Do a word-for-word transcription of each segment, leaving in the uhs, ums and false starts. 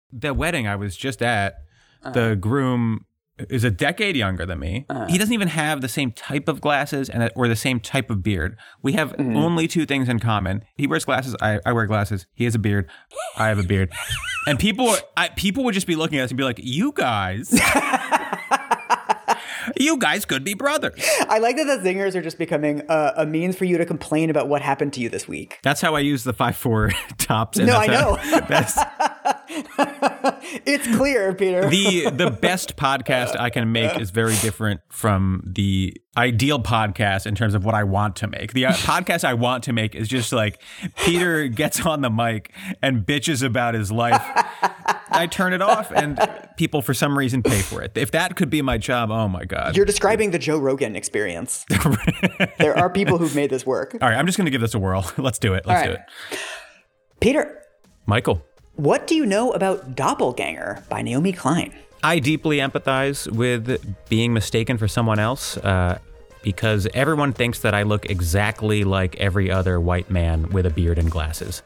The wedding I was just at, uh, the groom is a decade younger than me. Uh, he doesn't even have the same type of glasses and or the same type of beard. We have mm-hmm. only two things in common. He wears glasses. I, I wear glasses. He has a beard. I have a beard. And people, I, people would just be looking at us and be like, you guys... You guys could be brothers. I like that the zingers are just becoming a, a means for you to complain about what happened to you this week. That's how I use the five four tops. And no, I how, know. That's, it's clear, Peter. The the best podcast I can make is very different from the ideal podcast in terms of what I want to make. The uh, podcast I want to make is just like Peter gets on the mic and bitches about his life. I turn it off and people for some reason pay for it. If that could be my job, oh my God. You're describing the Joe Rogan experience. There are people who've made this work. All right, I'm just going to give this a whirl. Let's do it. Let's right. do it. Peter. Michael. What do you know about Doppelganger by Naomi Klein? I deeply empathize with being mistaken for someone else uh, because everyone thinks that I look exactly like every other white man with a beard and glasses.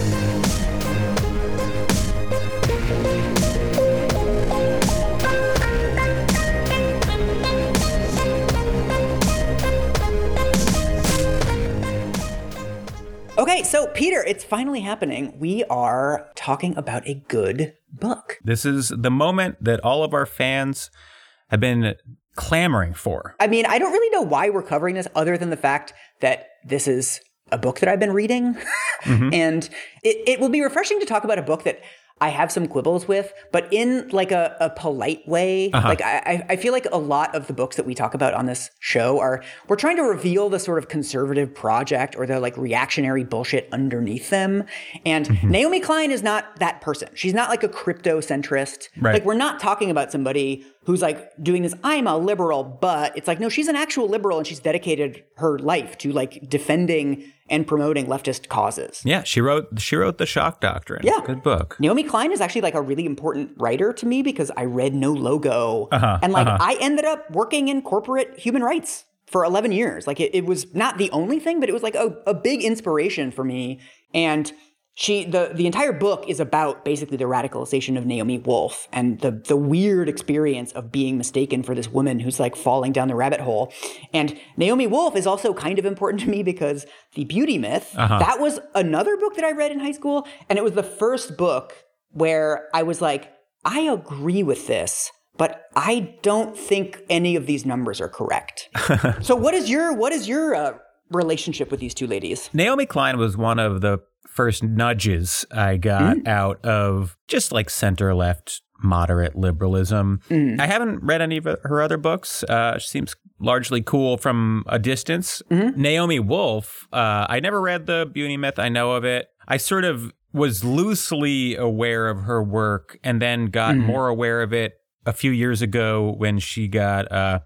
Okay, so Peter, it's finally happening. We are talking about a good book. This is the moment that all of our fans have been clamoring for. I mean, I don't really know why we're covering this other than the fact that this is a book that I've been reading. Mm-hmm. And it, it will be refreshing to talk about a book that I have some quibbles with, but in like a, a polite way. Uh-huh. Like I, I feel like a lot of the books that we talk about on this show are, we're trying to reveal the sort of conservative project or the like reactionary bullshit underneath them. And mm-hmm. Naomi Klein is not that person. She's not like a crypto centrist. Right. Like we're not talking about somebody who's like doing this, I'm a liberal, but it's like, no, she's an actual liberal and she's dedicated her life to like defending and promoting leftist causes. Yeah, she wrote she wrote The Shock Doctrine. Yeah. Good book. Naomi Klein is actually like a really important writer to me because I read No Logo. Uh-huh, and like uh-huh. I ended up working in corporate human rights for eleven years. Like it, it was not the only thing, but it was like a, a big inspiration for me. And She the the entire book is about basically the radicalization of Naomi Wolf and the the weird experience of being mistaken for this woman who's like falling down the rabbit hole. And Naomi Wolf is also kind of important to me because The Beauty Myth, uh-huh. that was another book that I read in high school. And it was the first book where I was like, I agree with this, but I don't think any of these numbers are correct. So what is your what is your uh, relationship with these two ladies? Naomi Klein was one of the first nudges I got mm. out of just like center-left moderate liberalism. Mm. I haven't read any of her other books. Uh, she seems largely cool from a distance. Mm-hmm. Naomi Wolf, uh, I never read The Beauty Myth. I know of it. I sort of was loosely aware of her work and then got mm. more aware of it a few years ago when she got... Uh,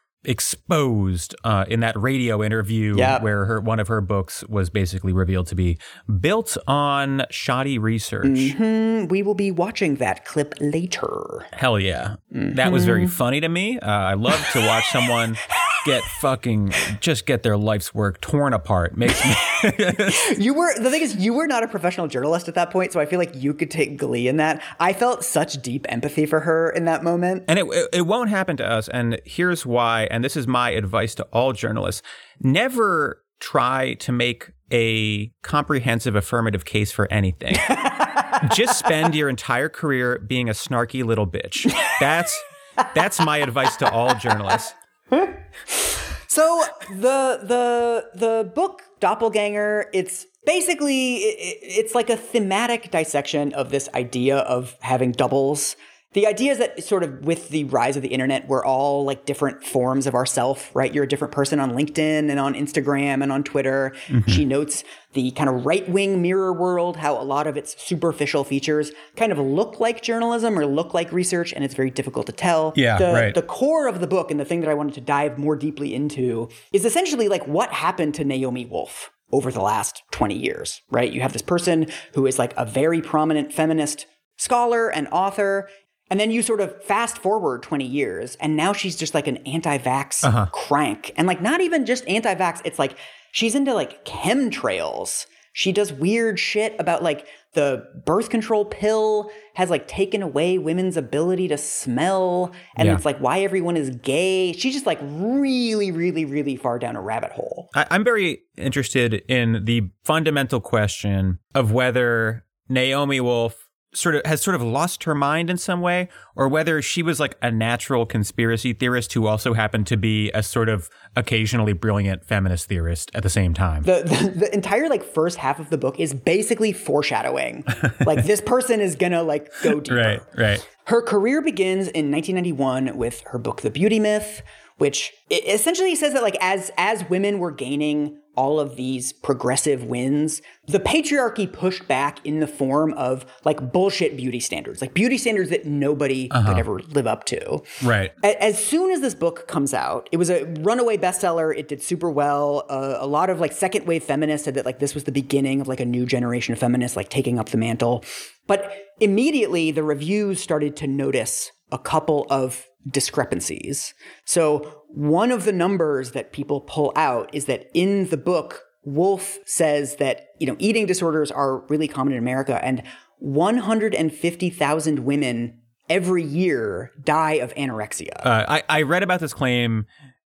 exposed uh, in that radio interview yep. where her one of her books was basically revealed to be built on shoddy research. Mm-hmm. We will be watching that clip later. Hell yeah. Mm-hmm. That was very funny to me. Uh, I love to watch someone get fucking, just get their life's work torn apart. Makes me... You were, the thing is, you were not a professional journalist at that point, so I feel like you could take glee in that. I felt such deep empathy for her in that moment. And it, it, it won't happen to us, and here's why, and this is my advice to all journalists. Never try to make a comprehensive affirmative case for anything. Just spend your entire career being a snarky little bitch. That's that's my advice to all journalists. So the the the book Doppelganger, it's basically it, it's like a thematic dissection of this idea of having doubles. The idea is that sort of with the rise of the internet, we're all like different forms of ourself, right? You're a different person on LinkedIn and on Instagram and on Twitter. Mm-hmm. She notes the kind of right-wing mirror world, how a lot of its superficial features kind of look like journalism or look like research, and it's very difficult to tell. Yeah, the, right. The core of the book and the thing that I wanted to dive more deeply into is essentially like what happened to Naomi Wolf over the last twenty years, right? You have this person who is like a very prominent feminist scholar and author. And then you sort of fast forward twenty years, and now she's just like an anti-vax uh-huh. crank. And like not even just anti-vax, it's like she's into like chemtrails. She does weird shit about like the birth control pill has like taken away women's ability to smell. And yeah. it's like why everyone is gay. She's just like really, really, really far down a rabbit hole. I- I'm very interested in the fundamental question of whether Naomi Wolf sort of has sort of lost her mind in some way, or whether she was like a natural conspiracy theorist who also happened to be a sort of occasionally brilliant feminist theorist at the same time. The the, the entire like first half of the book is basically foreshadowing. Like this person is gonna like go deeper. Right, right. Her career begins in nineteen ninety-one with her book, The Beauty Myth, which essentially says that like as as women were gaining all of these progressive wins, the patriarchy pushed back in the form of like bullshit beauty standards, like beauty standards that nobody uh-huh. could ever live up to. Right. As soon as this book comes out, it was a runaway bestseller. It did super well. Uh, a lot of like second wave feminists said that like this was the beginning of like a new generation of feminists like taking up the mantle. But immediately the reviews started to notice a couple of discrepancies. So one of the numbers that people pull out is that in the book, Wolf says that, you know, eating disorders are really common in America, and one hundred fifty thousand women every year die of anorexia. Uh, I, I read about this claim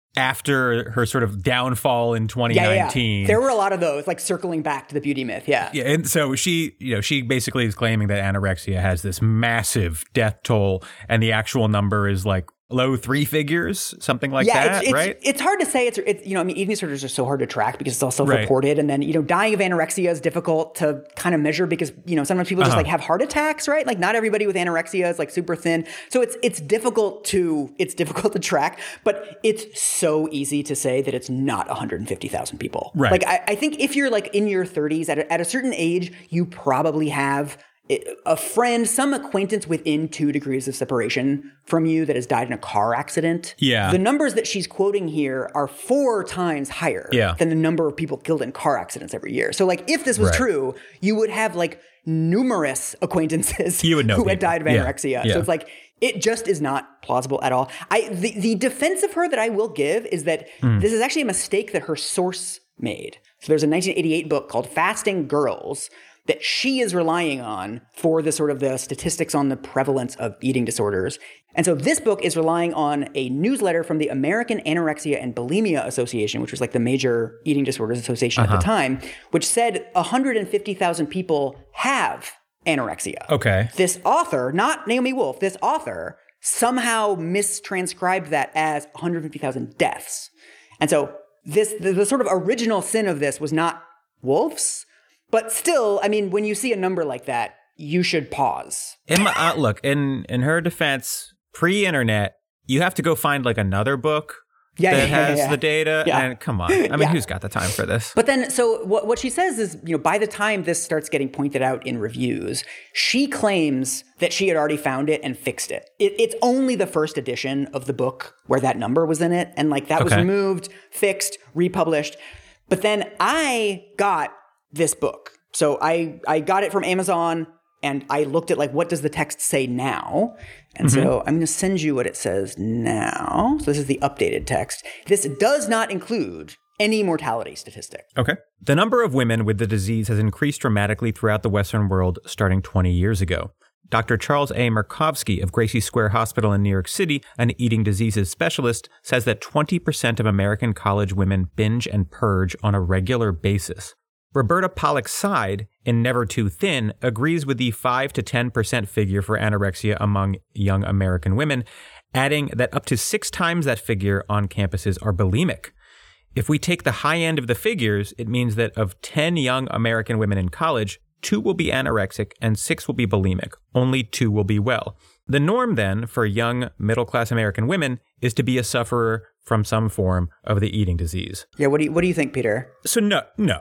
after her sort of downfall in twenty nineteen. Yeah, yeah. There were a lot of those, like circling back to the beauty myth. Yeah. Yeah. And so she, you know, she basically is claiming that anorexia has this massive death toll, and the actual number is like low three figures, something like yeah, that, it's, it's, right? It's hard to say. It's, it's, you know, I mean, eating disorders are so hard to track because it's all self-reported. Right. And then, you know, dying of anorexia is difficult to kind of measure because, you know, sometimes people uh-huh. just like have heart attacks, right? Like not everybody with anorexia is like super thin. So it's, it's difficult to, it's difficult to track, but it's so easy to say that it's not one hundred fifty thousand people. Right. Like I, I think if you're like in your thirties at a, at a certain age, you probably have a friend, some acquaintance within two degrees of separation from you that has died in a car accident. Yeah. The numbers that she's quoting here are four times higher yeah. than the number of people killed in car accidents every year. So like if this was right. true, you would have like numerous acquaintances you would know who people. had died of anorexia. Yeah. Yeah. So it's like, it just is not plausible at all. I the, the defense of her that I will give is that mm. this is actually a mistake that her source made. So there's a nineteen eighty-eight book called Fasting Girls that she is relying on for the sort of the statistics on the prevalence of eating disorders. And so this book is relying on a newsletter from the American Anorexia and Bulimia Association, which was like the major eating disorders association uh-huh. at the time, which said one hundred fifty thousand people have anorexia. Okay. This author, not Naomi Wolf, this author somehow mistranscribed that as one hundred fifty thousand deaths. And so this the, the sort of original sin of this was not Wolf's. But still, I mean, when you see a number like that, you should pause. In my, uh, look, in, in her defense, pre-internet, you have to go find like another book yeah, that yeah, has yeah, yeah. the data. Yeah. And come on. I mean, yeah. who's got the time for this? But then, so what, what she says is, you know, by the time this starts getting pointed out in reviews, she claims that she had already found it and fixed it. it it's only the first edition of the book where that number was in it. And like that okay. was removed, fixed, republished. But then I got this book. So I, I got it from Amazon and I looked at like, what does the text say now? And mm-hmm. so I'm going to send you what it says now. So this is the updated text. This does not include any mortality statistic. Okay. The number of women with the disease has increased dramatically throughout the Western world starting twenty years ago. Doctor Charles A. Murkowski of Gracie Square Hospital in New York City, an eating diseases specialist, says that twenty percent of American college women binge and purge on a regular basis. Roberta Pollack-Side, in Never Too Thin, agrees with the five to ten percent figure for anorexia among young American women, adding that up to six times that figure on campuses are bulimic. If we take the high end of the figures, it means that of ten young American women in college, two will be anorexic and six will be bulimic. Only two will be well. The norm, then, for young middle-class American women is to be a sufferer from some form of the eating disease. Yeah, what do you, what do you think, Peter? So no, no.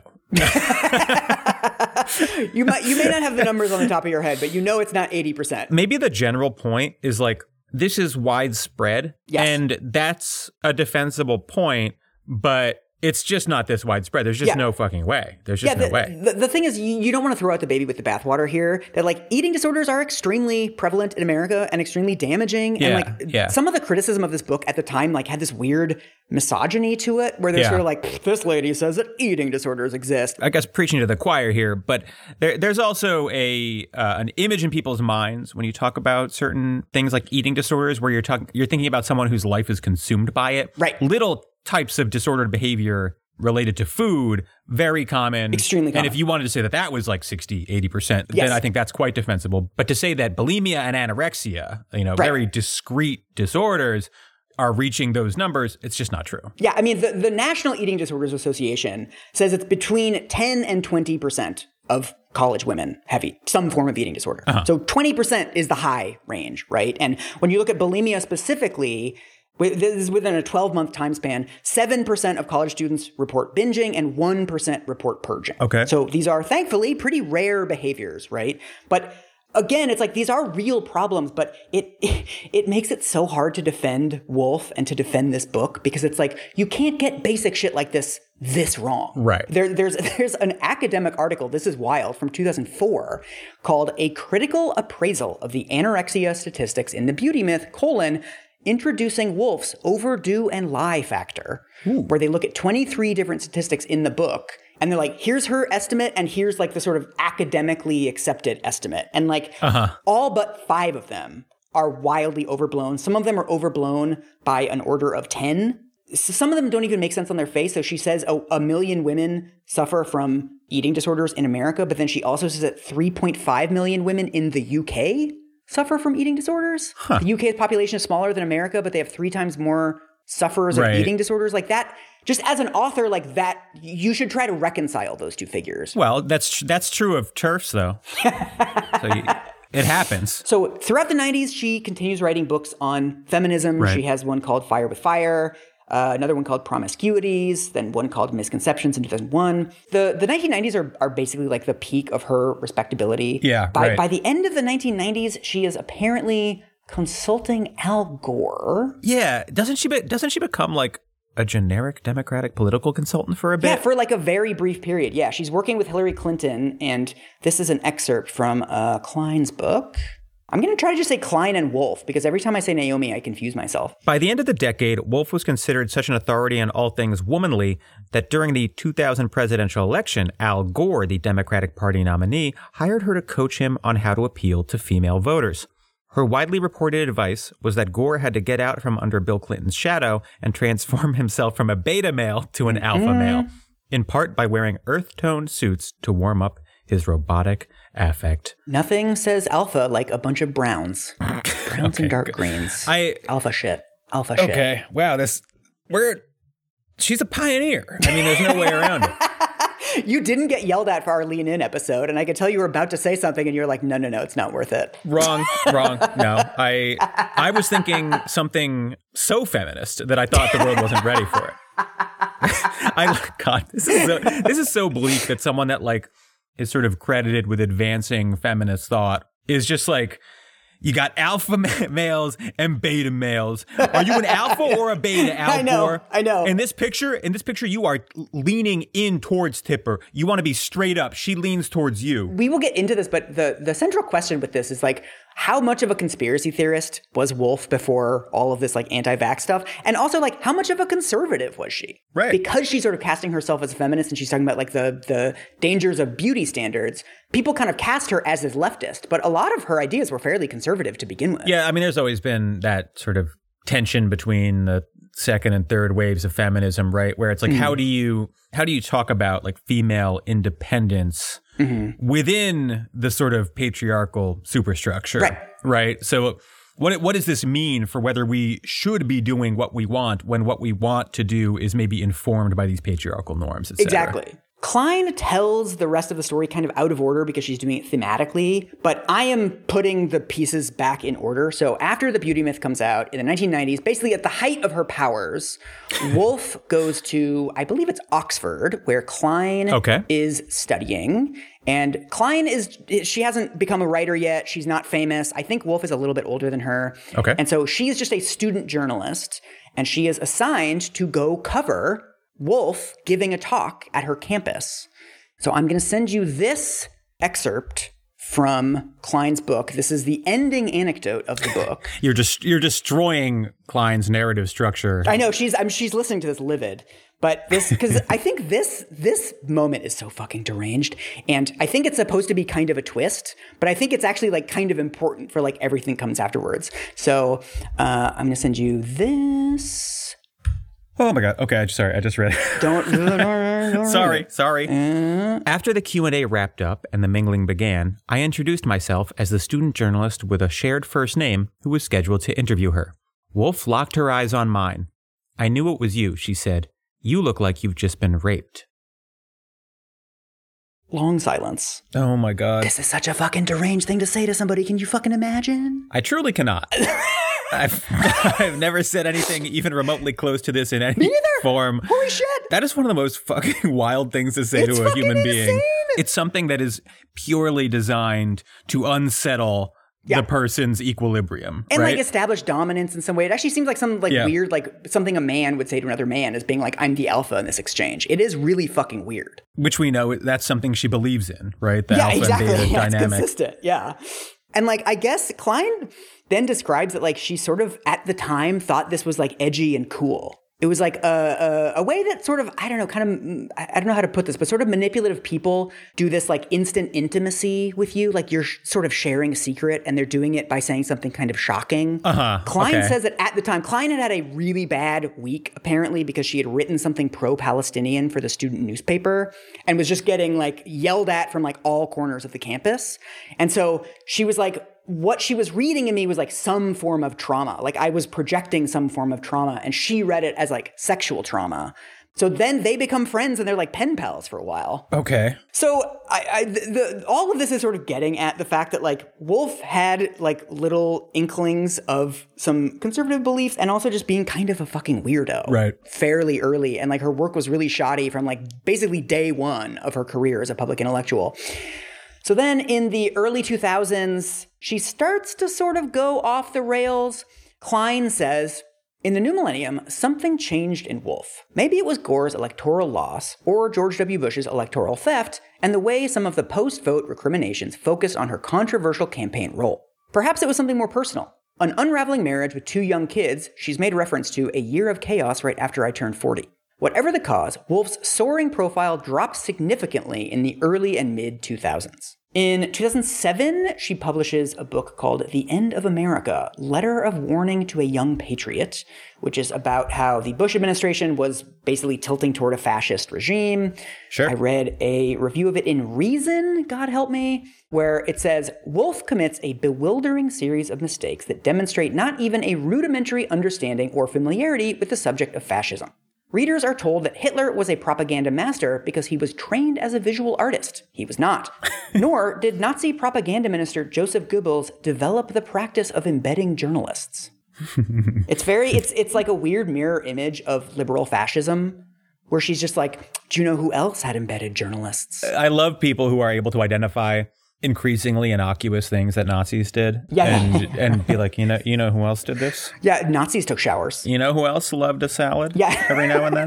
you might you may not have the numbers on the top of your head, but you know it's not eighty percent. Maybe the general point is like, this is widespread, yes. and that's a defensible point, but It's just not this widespread. There's just yeah. no fucking way. There's just yeah, the, no way. The, the thing is, you, you don't want to throw out the baby with the bathwater here. That like eating disorders are extremely prevalent in America and extremely damaging. Yeah, and like yeah. some of the criticism of this book at the time like had this weird misogyny to it, where they're yeah. sort of like, this lady says that eating disorders exist. I guess preaching to the choir here, but there, there's also a uh, an image in people's minds when you talk about certain things like eating disorders, where you're talking, you're thinking about someone whose life is consumed by it. Right. Little types of disordered behavior related to food, very common. Extremely common. And if you wanted to say that that was like sixty, eighty percent, yes. then I think that's quite defensible. But to say that bulimia and anorexia, you know, right. very discrete disorders are reaching those numbers, it's just not true. Yeah, I mean, the, the National Eating Disorders Association says it's between ten and twenty percent of college women have some form of eating disorder. Uh-huh. So twenty percent is the high range, right? And when you look at bulimia specifically, this is within a twelve-month time span, seven percent of college students report binging and one percent report purging. Okay. So these are, thankfully, pretty rare behaviors, right? But again, it's like these are real problems, but it, it it makes it so hard to defend Wolf and to defend this book, because it's like you can't get basic shit like this this wrong. Right. There, there's there's an academic article, this is wild, from two thousand four called A Critical Appraisal of the Anorexia Statistics in the Beauty Myth, colon, Introducing Wolf's Overdue and Lie Factor, Ooh. Where they look at twenty-three different statistics in the book. And they're like, here's her estimate, and here's like the sort of academically accepted estimate. And like uh-huh. all but five of them are wildly overblown. Some of them are overblown by an order of ten. Some of them don't even make sense on their face. So she says a, a million women suffer from eating disorders in America, but then she also says that three point five million women in the U K suffer from eating disorders. Huh. The U K's population is smaller than America, but they have three times more sufferers right. of eating disorders. Like that, just as an author, like that, you should try to reconcile those two figures. Well, that's that's true of TERFs, though. So you, it happens. So throughout the nineties, she continues writing books on feminism. Right. She has one called Fire with Fire, uh, another one called Promiscuities, then one called Misconceptions in two thousand one. The the nineteen nineties are, are basically like the peak of her respectability. Yeah, by, right. by the end of the nineteen nineties, she is apparently consulting Al Gore. Yeah, doesn't she? Be, doesn't she become like a generic Democratic political consultant for a bit? Yeah, for like a very brief period. Yeah, she's working with Hillary Clinton, and this is an excerpt from uh, Klein's book. I'm going to try to just say Klein and Wolf, because every time I say Naomi, I confuse myself. By the end of the decade, Wolf was considered such an authority on all things womanly that during the two thousand presidential election, Al Gore, the Democratic Party nominee, hired her to coach him on how to appeal to female voters. Her widely reported advice was that Gore had to get out from under Bill Clinton's shadow and transform himself from a beta male to an alpha mm. male, in part by wearing earth-toned suits to warm up his robotic affect. Nothing says alpha like a bunch of browns. Browns okay, and dark good. greens. I Alpha shit. Alpha shit. Okay. Wow, this we're she's a pioneer. I mean, there's no way around it. You didn't get yelled at for our Lean In episode, and I could tell you were about to say something, and you're like, no, no, no, it's not worth it. Wrong, wrong. No, I I was thinking something so feminist that I thought the world wasn't ready for it. I God, this is so, this is so bleak that someone that like is sort of credited with advancing feminist thought is just like, you got alpha males and beta males. Are you an alpha or a beta, Al I know, Gore? I know. In this picture, in this picture, you are leaning in towards Tipper. You want to be straight up. She leans towards you. We will get into this, but the, the central question with this is like, how much of a conspiracy theorist was Wolf before all of this like anti-vax stuff? And also like, how much of a conservative was she? Right. Because she's sort of casting herself as a feminist and she's talking about like the, the dangers of beauty standards. People kind of cast her as this leftist, but a lot of her ideas were fairly conservative to begin with. Yeah, I mean, there's always been that sort of tension between the second and third waves of feminism, right? Where it's like, mm-hmm. how do you how do you talk about like female independence mm-hmm. within the sort of patriarchal superstructure, right? Right. So what what does this mean for whether we should be doing what we want when what we want to do is maybe informed by these patriarchal norms, et cetera? Exactly. Klein tells the rest of the story kind of out of order because she's doing it thematically, but I am putting the pieces back in order. So after The Beauty Myth comes out in the nineteen nineties, basically at the height of her powers, Wolf goes to, I believe it's Oxford, where Klein okay. is studying. And Klein is, she hasn't become a writer yet. She's not famous. I think Wolf is a little bit older than her. Okay. And so she is just a student journalist, and she is assigned to go cover Woolf giving a talk at her campus. So I'm going to send you this excerpt from Klein's book. This is the ending anecdote of the book. You're just you're destroying Klein's narrative structure. I know she's I'm, she's listening to this livid, but this because I think this this moment is so fucking deranged, and I think it's supposed to be kind of a twist, but I think it's actually like kind of important for like everything comes afterwards. So uh, I'm gonna send you this. Oh my God. Okay. Sorry. I just read it. Don't. don't sorry. Sorry. Uh, After the Q and A wrapped up and the mingling began, I introduced myself as the student journalist with a shared first name who was scheduled to interview her. Woolf locked her eyes on mine. I knew it was you, she said. You look like you've just been raped. Long silence. Oh my God. This is such a fucking deranged thing to say to somebody. Can you fucking imagine? I truly cannot. I've, I've never said anything even remotely close to this in any form. Holy shit. That is one of the most fucking wild things to say it's to a human insane. being. It's something that is purely designed to unsettle yeah. the person's equilibrium. And right? like establish dominance in some way. It actually seems like some like yeah. weird, like something a man would say to another man as being like, I'm the alpha in this exchange. It is really fucking weird. Which we know that's something she believes in, right? The yeah, alpha exactly. and beta yeah, dynamic. It's consistent. Yeah. And like, I guess Klein then describes that like she sort of at the time thought this was like edgy and cool. It was like a, a, a way that sort of, I don't know, kind of, I don't know how to put this, but sort of manipulative people do this like instant intimacy with you. Like you're sh- sort of sharing a secret and they're doing it by saying something kind of shocking. Uh-huh. Klein okay. says that at the time, Klein had had a really bad week apparently because she had written something pro-Palestinian for the student newspaper and was just getting like yelled at from like all corners of the campus. And so she was like, what she was reading in me was like some form of trauma. Like I was projecting some form of trauma and she read it as like sexual trauma. So then they become friends and they're like pen pals for a while. Okay. So I, I the, the, all of this is sort of getting at the fact that like Woolf had like little inklings of some conservative beliefs and also just being kind of a fucking weirdo. Right. Fairly early. And like her work was really shoddy from like basically day one of her career as a public intellectual. So then in the early two thousands, she starts to sort of go off the rails. Klein says, in the new millennium, something changed in Woolf. Maybe it was Gore's electoral loss or George W. Bush's electoral theft and the way some of the post-vote recriminations focused on her controversial campaign role. Perhaps it was something more personal. An unraveling marriage with two young kids she's made reference to a year of chaos right after I turned forty. Whatever the cause, Woolf's soaring profile dropped significantly in the early and mid two thousands. In two thousand seven, she publishes a book called The End of America, Letter of Warning to a Young Patriot, which is about how the Bush administration was basically tilting toward a fascist regime. Sure. I read a review of it in Reason, God help me, where it says, Woolf commits a bewildering series of mistakes that demonstrate not even a rudimentary understanding or familiarity with the subject of fascism. Readers are told that Hitler was a propaganda master because he was trained as a visual artist. He was not. Nor did Nazi propaganda minister Joseph Goebbels develop the practice of embedding journalists. It's very, it's it's like a weird mirror image of liberal fascism, where she's just like, do you know who else had embedded journalists? I love people who are able to identify increasingly innocuous things that Nazis did. Yeah. And, and be like, you know, you know who else did this? Yeah, Nazis took showers. You know who else loved a salad? Yeah. Every now and then?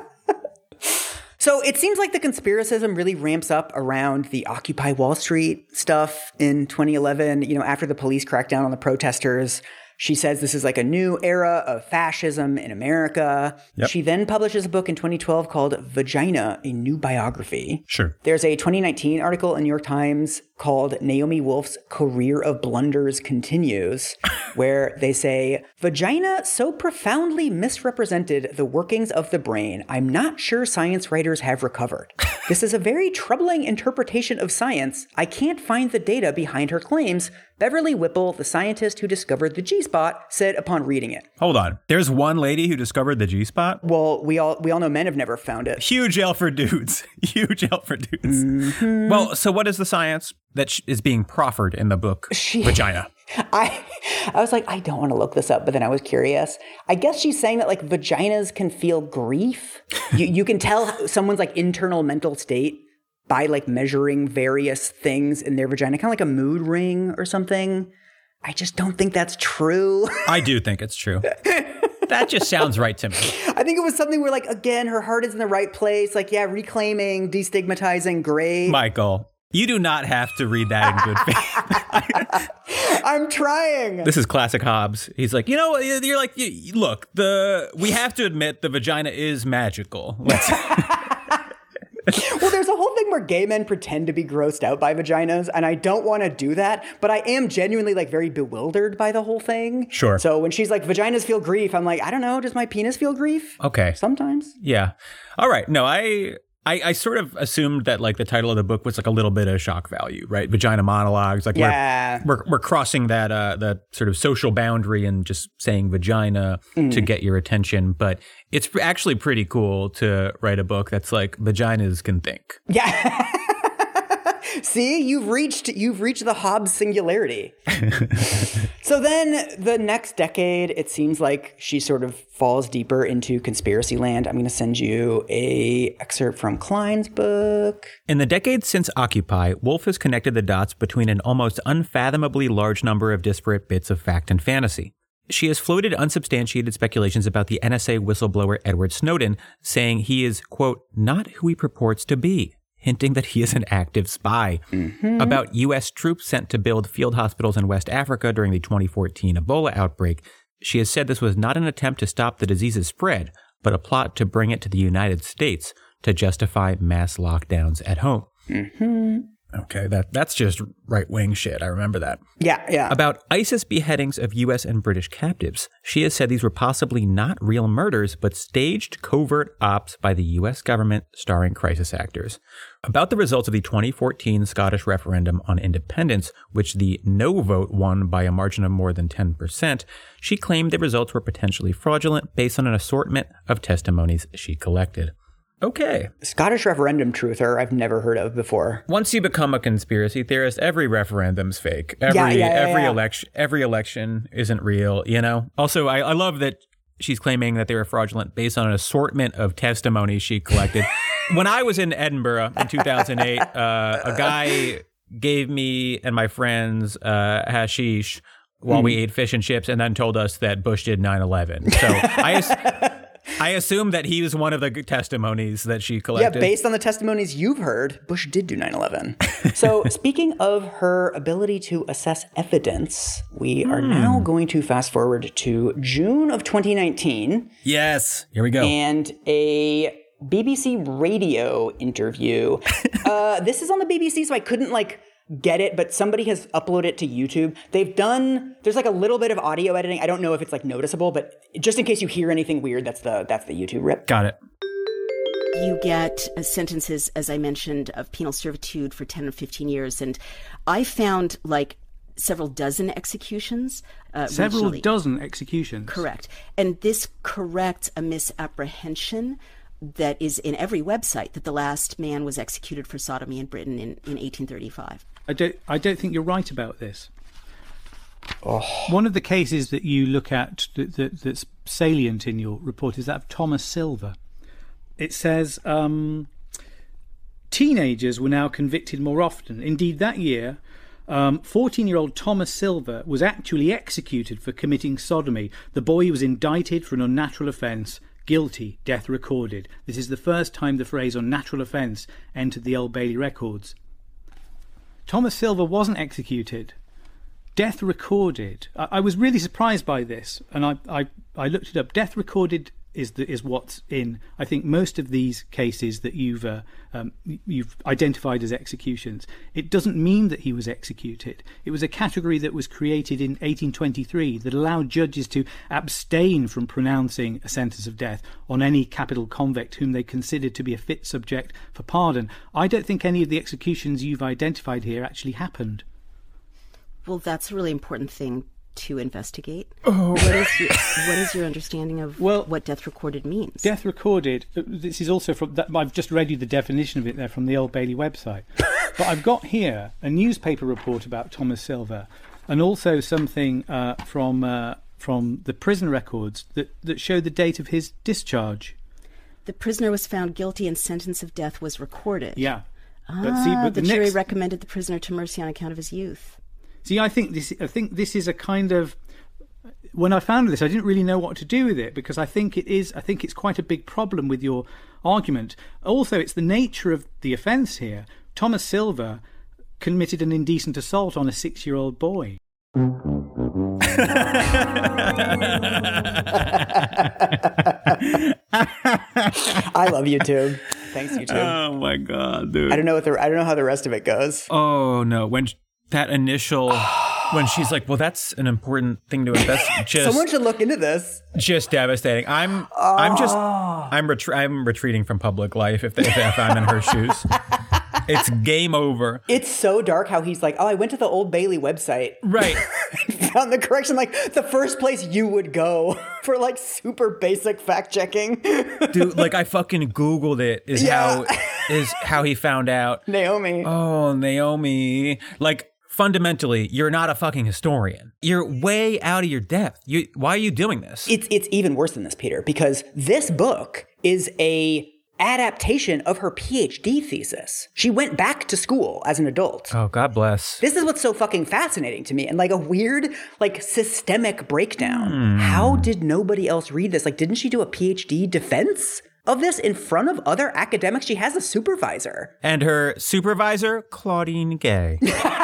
So it seems like the conspiracism really ramps up around the Occupy Wall Street stuff in twenty eleven, you know, after the police crackdown on the protesters. She says this is like a new era of fascism in America. Yep. She then publishes a book in twenty twelve called Vagina, a New Biography. Sure. There's a twenty nineteen article in New York Times called Naomi Wolf's Career of Blunders Continues, where they say, Vagina so profoundly misrepresented the workings of the brain, I'm not sure science writers have recovered. This is a very troubling interpretation of science. I can't find the data behind her claims, Beverly Whipple, the scientist who discovered the G-spot, said upon reading it. Hold on. There's one lady who discovered the G-spot? Well, we all we all know men have never found it. Huge L for dudes. Huge L for dudes. Mm-hmm. Well, so what is the science that sh- is being proffered in the book, she, Vagina? I I was like, I don't want to look this up, but then I was curious. I guess she's saying that like vaginas can feel grief. you, you can tell someone's like internal mental state by like measuring various things in their vagina, kind of like a mood ring or something. I just don't think that's true. I do think it's true. That just sounds right to me. I think it was something where, like, again, her heart is in the right place. Like, yeah, reclaiming, destigmatizing, great. Michael, you do not have to read that in good faith. I'm trying. This is classic Hobbes. He's like, you know, you're like, look, the we have to admit the vagina is magical. Let's... Well, there's a whole thing where gay men pretend to be grossed out by vaginas, and I don't want to do that, but I am genuinely, like, very bewildered by the whole thing. Sure. So when she's like, vaginas feel grief, I'm like, I don't know, does my penis feel grief? Okay. Sometimes. Yeah. All right. No, I... I, I sort of assumed that, like, the title of the book was like a little bit of shock value, right? Vagina monologues, like yeah. we're, we're we're crossing that uh that sort of social boundary and just saying vagina mm. to get your attention. But it's actually pretty cool to write a book that's like vaginas can think. Yeah. See, you've reached you've reached the Hobbes singularity. So then the next decade, it seems like she sort of falls deeper into conspiracy land. I'm going to send you a excerpt from Klein's book. In the decades since Occupy, Woolf has connected the dots between an almost unfathomably large number of disparate bits of fact and fantasy. She has floated unsubstantiated speculations about the N S A whistleblower Edward Snowden, saying he is, quote, not who he purports to be, hinting that he is an active spy. Mm-hmm. About U S troops sent to build field hospitals in West Africa during the twenty fourteen Ebola outbreak. She has said this was not an attempt to stop the disease's spread, but a plot to bring it to the United States to justify mass lockdowns at home. Mm-hmm. Okay, that that's just right-wing shit. I remember that. Yeah, yeah. About ISIS beheadings of U S and British captives, she has said these were possibly not real murders, but staged covert ops by the U S government starring crisis actors. About the results of the twenty fourteen Scottish referendum on independence, which the no vote won by a margin of more than ten percent, she claimed the results were potentially fraudulent based on an assortment of testimonies she collected. Okay. Scottish referendum truther I've never heard of before. Once you become a conspiracy theorist, every referendum's fake. Every yeah, yeah, yeah, every yeah. election every election isn't real, you know? Also, I, I love that she's claiming that they were fraudulent based on an assortment of testimonies she collected. When I was in Edinburgh in two thousand eight, uh, a guy gave me and my friends uh, hashish while mm. we ate fish and chips and then told us that Bush did nine eleven. So I... I assume that he was one of the testimonies that she collected. Yeah, based on the testimonies you've heard, Bush did do nine eleven. So speaking of her ability to assess evidence, we are mm. now going to fast forward to June of twenty nineteen. Yes, here we go. And a B B C radio interview. uh, this is on the B B C, so I couldn't like... get it, but somebody has uploaded it to YouTube. They've done, there's like a little bit of audio editing. I don't know if it's like noticeable, but just in case you hear anything weird, that's the that's the YouTube rip. Got it. You get uh, sentences, as I mentioned, of penal servitude for ten or fifteen years. And I found like several dozen executions. Uh, several regionally. dozen executions. Correct. And this corrects a misapprehension that is in every website that the last man was executed for sodomy in Britain in, in eighteen thirty-five. I don't, I don't think you're right about this. Oh. One of the cases that you look at that, that, that's salient in your report is that of Thomas Silver. It says um, teenagers were now convicted more often. Indeed, that year, um, fourteen-year-old Thomas Silver was actually executed for committing sodomy. The boy was indicted for an unnatural offence. Guilty, death recorded. This is the first time the phrase unnatural offence entered the Old Bailey records. Thomas Silver wasn't executed. Death recorded. I, I was really surprised by this, and I, I, I looked it up. Death recorded is the, is what's in, I think, most of these cases that you've uh, um, you've identified as executions. It doesn't mean that he was executed. It was a category that was created in eighteen twenty-three that allowed judges to abstain from pronouncing a sentence of death on any capital convict whom they considered to be a fit subject for pardon. I don't think any of the executions you've identified here actually happened. Well, that's a really important thing to investigate. Oh. What is your, what is your understanding of well, what death recorded means? Death recorded, this is also from, that, I've just read you the definition of it there from the Old Bailey website. But I've got here a newspaper report about Thomas Silver and also something uh, from uh, from the prison records that, that show the date of his discharge. The prisoner was found guilty and sentence of death was recorded. Yeah. Ah, but see, but the, the jury next... recommended the prisoner to mercy on account of his youth. See, I think this. I think this is a kind of. when I found this, I didn't really know what to do with it, because I think it is, I think it's quite a big problem with your argument. Also, it's the nature of the offence here. Thomas Silver committed an indecent assault on a six-year-old boy. I love YouTube. Thanks, YouTube. Oh my god, dude! I don't know what the I don't know how the rest of it goes. Oh no! When that initial, when she's like, "Well, that's an important thing to invest." Just, Someone should look into this. Just devastating. I'm, oh. I'm just, I'm, ret- I'm retreating from public life if, if, if I'm in her shoes. It's game over. It's so dark how he's like, oh, I went to the Old Bailey website. Right. Found the correction, like the first place you would go for like super basic fact checking. Dude, like I fucking Googled it is yeah. how is how he found out. Naomi. Oh, Naomi. Like fundamentally, you're not a fucking historian. You're way out of your depth. You, why are you doing this? It's it's even worse than this, Peter, because this book is a adaptation of her PhD thesis. She went back to school as an adult. Oh, God bless. This is what's so fucking fascinating to me, and like a weird, like systemic breakdown. Mm. How did nobody else read this? Like, didn't she do a PhD defense of this in front of other academics? She has a supervisor. And her supervisor, Claudine Gay.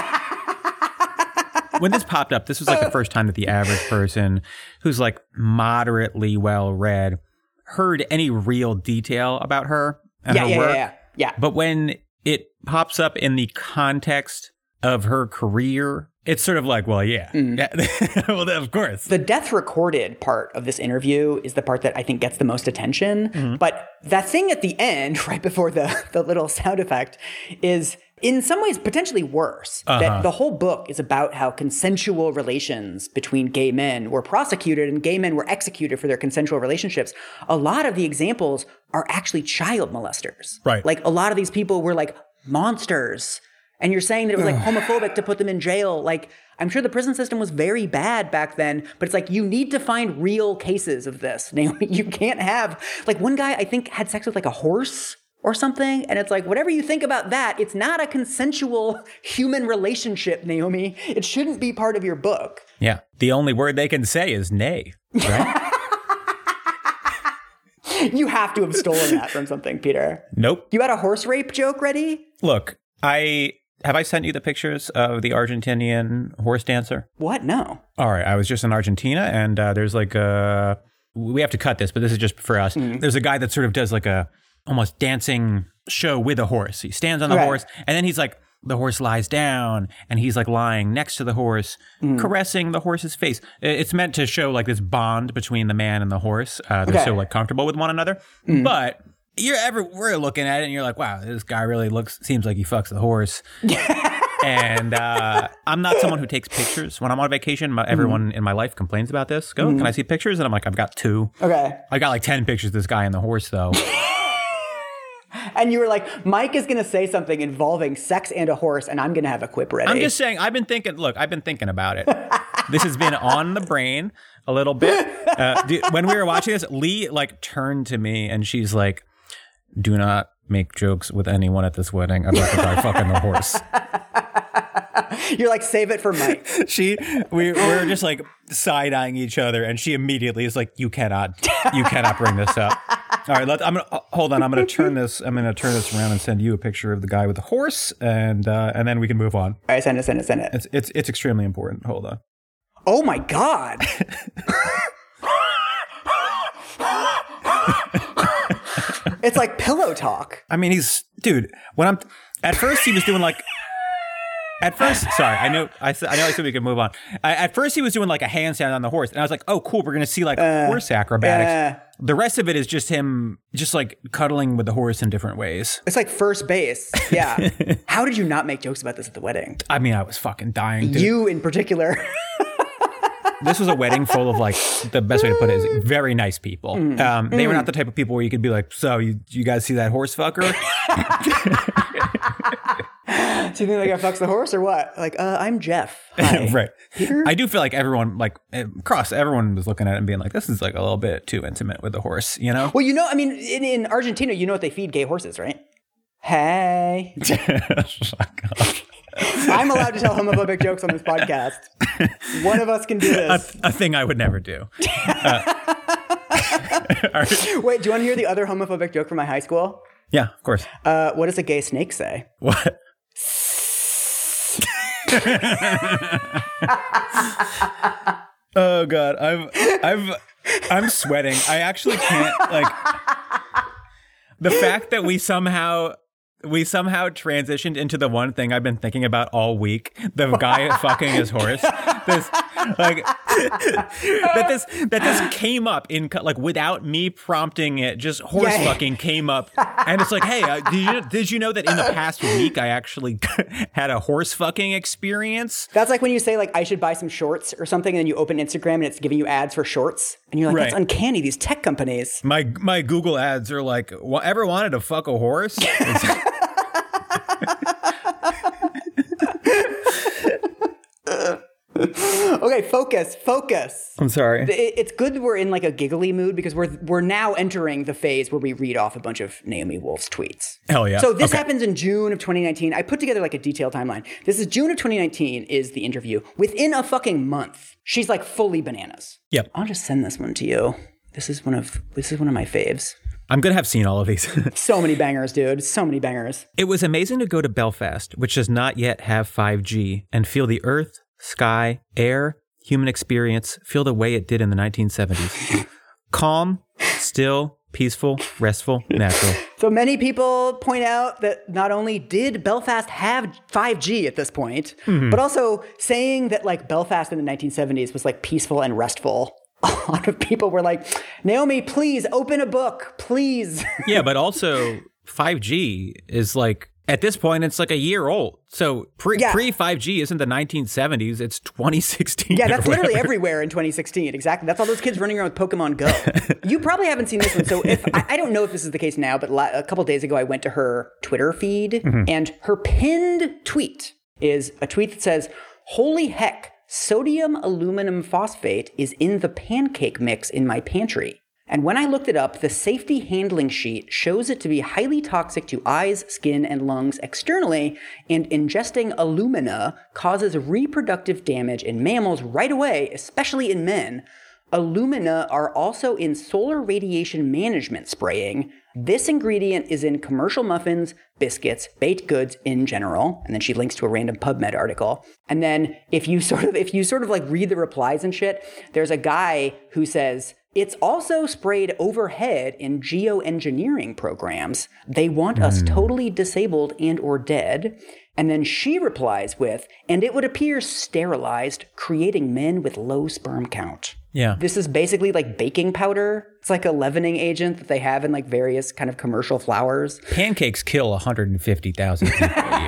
When this popped up, this was like the first time that the average person who's like moderately well-read heard any real detail about her and yeah, her yeah, work. Yeah, yeah, yeah. But when it pops up in the context of her career, it's sort of like, well, yeah. Mm. yeah. Well, of course. The death recorded part of this interview is the part that I think gets the most attention. Mm-hmm. But that thing at the end, right before the, the little sound effect, is in some ways potentially worse. Uh-huh. That the whole book is about how consensual relations between gay men were prosecuted and gay men were executed for their consensual relationships. A lot of the examples are actually child molesters. Right. Like a lot of these people were like monsters. And you're saying that it was like homophobic to put them in jail. Like, I'm sure the prison system was very bad back then, but it's like, you need to find real cases of this. Naomi, you can't have, like one guy I think had sex with like a horse or something. And it's like, whatever you think about that, it's not a consensual human relationship, Naomi. It shouldn't be part of your book. Yeah. The only word they can say is nay, right? You have to have stolen that from something, Peter. Nope. You had a horse rape joke ready? Look, I... Have I sent you the pictures of the Argentinian horse dancer? What? No. All right. I was just in Argentina, and uh, there's like a... We have to cut this, but this is just for us. Mm. There's a guy that sort of does like a almost dancing show with a horse. He stands on the okay. horse, and then he's like, the horse lies down, and he's like lying next to the horse, mm. caressing the horse's face. It's meant to show like this bond between the man and the horse. Uh, they're okay. so like comfortable with one another. Mm. But... You're ever we're looking at it and you're like, wow, this guy really looks seems like he fucks the horse. And uh, I'm not someone who takes pictures when I'm on vacation. My, everyone mm. in my life complains about this. Go, mm. can I see pictures? And I'm like, I've got two. Okay. I got like ten pictures of this guy and the horse though. And you were like, Mike is going to say something involving sex and a horse, and I'm going to have a quip ready. I'm just saying, I've been thinking, look, I've been thinking about it. This has been on the brain a little bit. Uh, dude, when we were watching this, Lee like turned to me and she's like, do not make jokes with anyone at this wedding about the guy fucking the horse. You're like, save it for Mike. She, we, we're just like side-eyeing each other, and she immediately is like, you cannot, you cannot bring this up. All right, let, I'm gonna, hold on, I'm going to turn this, I'm going to turn this around and send you a picture of the guy with the horse, and uh, and then we can move on. All right, send it, send it, send it. It's, it's, it's extremely important. Hold on. Oh my God. It's like pillow talk. I mean, he's, dude, when I'm, at first he was doing like, at first, sorry, I know I, I know I said we could move on. I, at first he was doing like a handstand on the horse, and I was like, oh, cool, we're going to see like uh, horse acrobatics. Uh, the rest of it is just him just like cuddling with the horse in different ways. It's like first base. Yeah. How did you not make jokes about this at the wedding? I mean, I was fucking dying. Dude. You in particular. This was a wedding full of like, the best way to put it is very nice people. Mm. Um, they mm. were not the type of people where you could be like, so you, you guys see that horse fucker? Do you think like I fucks the horse or what? Like, uh, I'm Jeff. Hi. Right. Peter? I do feel like everyone, like, across, everyone was looking at it and being like, this is like a little bit too intimate with the horse, you know? Well, you know, I mean, in, in Argentina, you know what they feed gay horses, right? Hey. I'm allowed to tell homophobic jokes on this podcast. One of us can do this. A, a thing I would never do. Uh, right. Wait, do you want to hear the other homophobic joke from my high school? Yeah, of course. Uh, what does a gay snake say? What? Oh God, I've, I've, I'm sweating. I actually can't, like, the fact that we somehow, we somehow transitioned into the one thing I've been thinking about all week, the guy fucking his horse. This, like, that this, that this came up in, like, without me prompting it, just horse yeah. fucking came up. And it's like, hey, uh, did you, did you know that in the past week I actually had a horse fucking experience? That's like when you say, like, I should buy some shorts or something, and then you open Instagram and it's giving you ads for shorts. And you're like, right. That's uncanny, these tech companies. My my Google ads are like, ever wanted to fuck a horse? Okay, focus, focus. I'm sorry. It's good that we're in like a giggly mood because we're we're now entering the phase where we read off a bunch of Naomi Wolf's tweets. Hell yeah. So this okay. happens in June of twenty nineteen. I put together like a detailed timeline. This is June of twenty nineteen is the interview. Within a fucking month, she's like fully bananas. Yep. I'll just send this one to you. This is one of this is one of my faves. I'm going to have seen all of these. So many bangers, dude. So many bangers. It was amazing to go to Belfast, which does not yet have five G, and feel the earth, sky, air, human experience feel the way it did in the nineteen seventies. Calm, still, peaceful, restful, natural. So many people point out that not only did Belfast have five G at this point, mm-hmm. but also saying that like Belfast in the nineteen seventies was like peaceful and restful. A lot of people were like, Naomi, please open a book, please. Yeah, but also five G is like, at this point, it's like a year old. So pre, yeah. pre five G isn't the nineteen seventies, it's twenty sixteen. Yeah, that's literally everywhere in twenty sixteen. Exactly. That's all those kids running around with Pokemon Go. You probably haven't seen this one. So if I, I don't know if this is the case now, but la- a couple days ago, I went to her Twitter feed mm-hmm. and her pinned tweet is a tweet that says, holy heck, sodium aluminum phosphate is in the pancake mix in my pantry. And when I looked it up, the safety handling sheet shows it to be highly toxic to eyes, skin, and lungs externally, and ingesting alumina causes reproductive damage in mammals right away, especially in men. Alumina are also in solar radiation management spraying. This ingredient is in commercial muffins, biscuits, baked goods in general. And then she links to a random PubMed article. And then if you sort of if you sort of like read the replies and shit, there's a guy who says, it's also sprayed overhead in geoengineering programs. They want mm. us totally disabled and or dead. And then she replies with, and it would appear sterilized, creating men with low sperm count. Yeah. This is basically like baking powder. It's like a leavening agent that they have in like various kind of commercial flours. Pancakes kill one hundred fifty thousand people a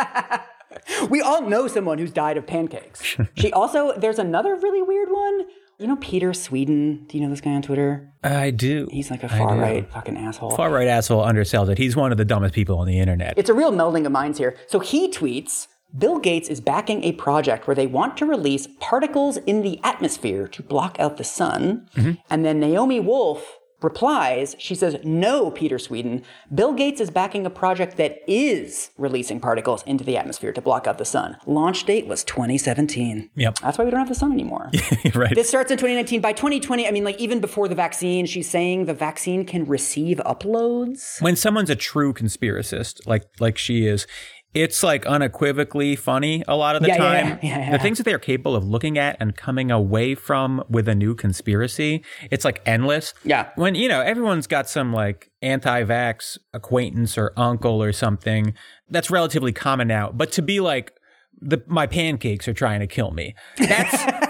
year. We all know someone who's died of pancakes. She also, there's another really weird one. You know Peter Sweden? Do you know this guy on Twitter? I do. He's like a far-right fucking asshole. Far-right asshole undersells it. He's one of the dumbest people on the internet. It's a real melding of minds here. So he tweets, Bill Gates is backing a project where they want to release particles in the atmosphere to block out the sun. Mm-hmm. And then Naomi Wolf replies, she says, no, Peter Sweden, Bill Gates is backing a project that is releasing particles into the atmosphere to block out the sun. Launch date was twenty seventeen. Yep. That's why we don't have the sun anymore. Right. This starts in twenty nineteen. By twenty twenty, I mean, like even before the vaccine, she's saying the vaccine can receive uploads. When someone's a true conspiracist, like like she is, it's like unequivocally funny a lot of the yeah, time. Yeah, yeah, yeah. The things that they are capable of looking at and coming away from with a new conspiracy, it's like endless. Yeah. When, you know, everyone's got some like anti-vax acquaintance or uncle or something that's relatively common now. But to be like, the my pancakes are trying to kill me. That's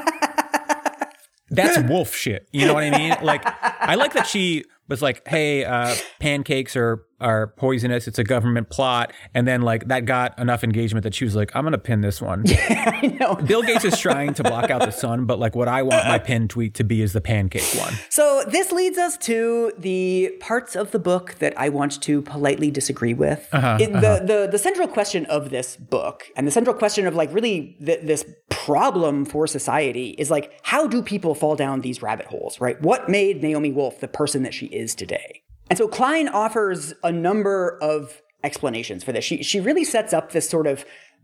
that's wolf shit. You know what I mean? Like, I like that she was like, hey, uh, pancakes are are poisonous. It's a government plot. And then like that got enough engagement that she was like, I'm going to pin this one. Yeah, I know. Bill Gates is trying to block out the sun, but like what I want my pinned tweet to be is the pancake one. So this leads us to the parts of the book that I want to politely disagree with. Uh-huh, it, uh-huh. The, the, the central question of this book and the central question of like really th- this problem for society is like, how do people fall down these rabbit holes, right? What made Naomi Wolf the person that she is today? And so Klein offers a number of explanations for this. She she really sets up this sort of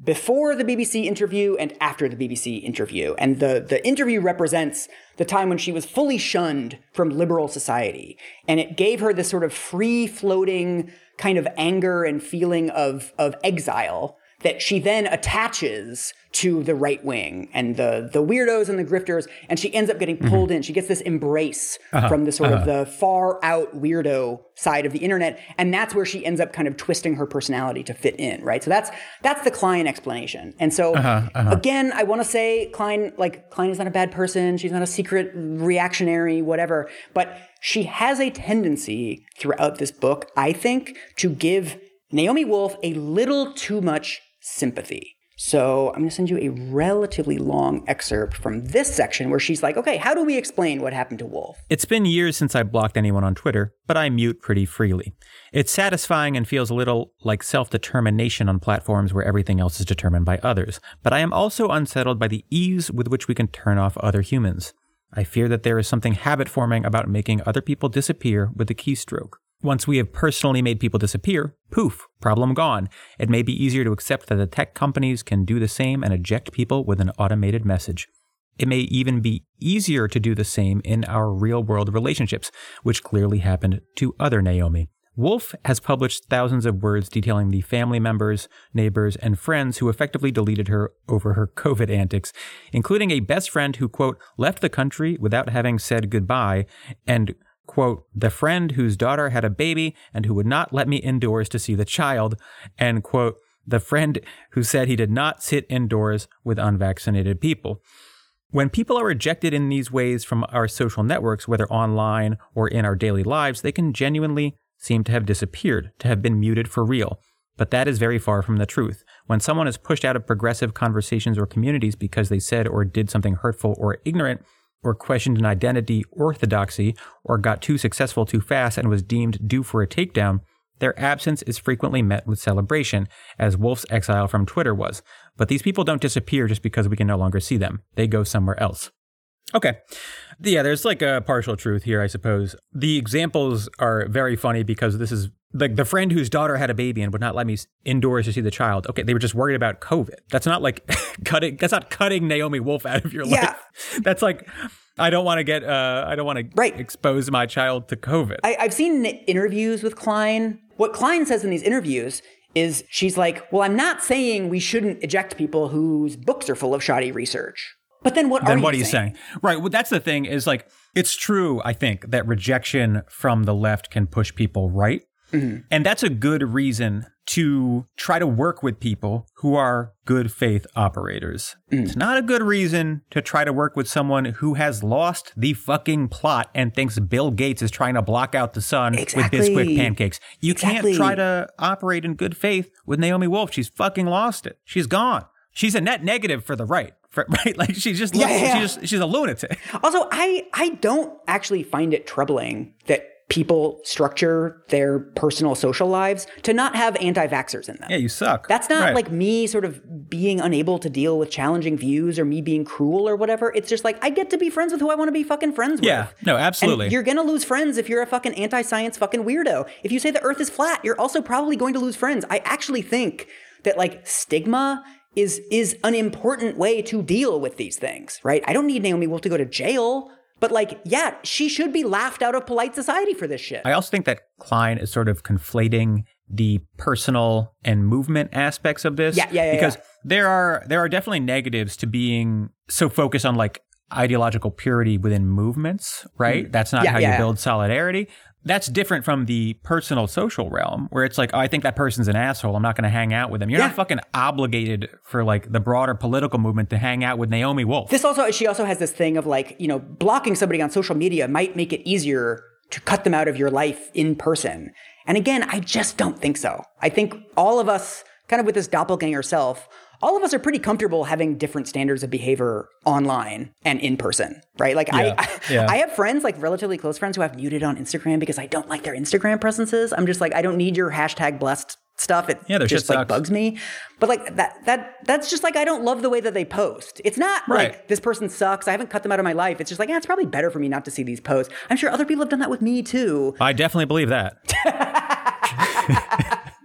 before the B B C interview and after the B B C interview. And the, the interview represents the time when she was fully shunned from liberal society. And it gave her this sort of free-floating kind of anger and feeling of, of exile that she then attaches to the right wing and the the weirdos and the grifters, and she ends up getting pulled mm-hmm. in. She gets this embrace uh-huh. from the sort uh-huh. of the far out weirdo side of the internet, and that's where she ends up kind of twisting her personality to fit in, right? So that's that's the Klein explanation. And so uh-huh. Uh-huh. again, I want to say Klein, like Klein is not a bad person. She's not a secret reactionary, whatever, but she has a tendency throughout this book, I think, to give Naomi Wolf a little too much sympathy. So I'm going to send you a relatively long excerpt from this section where she's like, okay, how do we explain what happened to Wolf? It's been years since I blocked anyone on Twitter, but I mute pretty freely. It's satisfying and feels a little like self-determination on platforms where everything else is determined by others. But I am also unsettled by the ease with which we can turn off other humans. I fear that there is something habit-forming about making other people disappear with a keystroke. Once we have personally made people disappear, poof, problem gone. It may be easier to accept that the tech companies can do the same and eject people with an automated message. It may even be easier to do the same in our real-world relationships, which clearly happened to other Naomi. Wolf has published thousands of words detailing the family members, neighbors, and friends who effectively deleted her over her COVID antics, including a best friend who, quote, left the country without having said goodbye, and quote, the friend whose daughter had a baby and who would not let me indoors to see the child, and, quote, the friend who said he did not sit indoors with unvaccinated people. When people are rejected in these ways from our social networks, whether online or in our daily lives, they can genuinely seem to have disappeared, to have been muted for real. But that is very far from the truth. When someone is pushed out of progressive conversations or communities because they said or did something hurtful or ignorant, or questioned an identity orthodoxy, or got too successful too fast and was deemed due for a takedown, their absence is frequently met with celebration, as Wolf's exile from Twitter was. But these people don't disappear just because we can no longer see them. They go somewhere else. Okay. Yeah, there's like a partial truth here, I suppose. The examples are very funny because this is like the friend whose daughter had a baby and would not let me indoors to see the child. Okay, they were just worried about COVID. That's not like cutting, that's not cutting Naomi Wolf out of your yeah. life. That's like, I don't want to get, uh, I don't want to right. expose my child to COVID. I, I've seen interviews with Klein. What Klein says in these interviews is she's like, well, I'm not saying we shouldn't eject people whose books are full of shoddy research. But then what then are you what are you saying? saying? Right. Well, that's the thing is like, it's true, I think, that rejection from the left can push people right. Mm-hmm. And that's a good reason to try to work with people who are good faith operators. Mm. It's not a good reason to try to work with someone who has lost the fucking plot and thinks Bill Gates is trying to block out the sun exactly. with Bisquick pancakes. You exactly. can't try to operate in good faith with Naomi Wolf. She's fucking lost it. She's gone. She's a net negative for the right. For, right? Like she's just, yeah, yeah. she's just, she's a lunatic. Also, I, I don't actually find it troubling that people structure their personal social lives to not have anti-vaxxers in them. Yeah, you suck. That's not right. like me sort of being unable to deal with challenging views or me being cruel or whatever. It's just like, I get to be friends with who I want to be fucking friends with. Yeah, no, absolutely. And you're going to lose friends if you're a fucking anti-science fucking weirdo. If you say the earth is flat, you're also probably going to lose friends. I actually think that like stigma is is an important way to deal with these things, right? I don't need Naomi Wolf to go to jail. But like, yeah, she should be laughed out of polite society for this shit. I also think that Klein is sort of conflating the personal and movement aspects of this. Yeah, yeah, yeah. Because yeah. there are there are definitely negatives to being so focused on like ideological purity within movements, right? Mm. That's not yeah, how yeah, you build yeah. solidarity. That's different from the personal social realm where it's like, oh, I think that person's an asshole. I'm not going to hang out with them. You're yeah. not fucking obligated for like the broader political movement to hang out with Naomi Wolf. This also, she also has this thing of like, you know, blocking somebody on social media might make it easier to cut them out of your life in person. And again, I just don't think so. I think all of us, kind of with this doppelganger self, all of us are pretty comfortable having different standards of behavior online and in person, right? Like yeah, I, I, yeah. I have friends, like relatively close friends who I've muted on Instagram because I don't like their Instagram presences. I'm just like, I don't need your hashtag blessed stuff. It yeah, just like bugs me. But like that, that, that's just like, I don't love the way that they post. It's not right. like this person sucks. I haven't cut them out of my life. It's just like, yeah, it's probably better for me not to see these posts. I'm sure other people have done that with me too. I definitely believe that.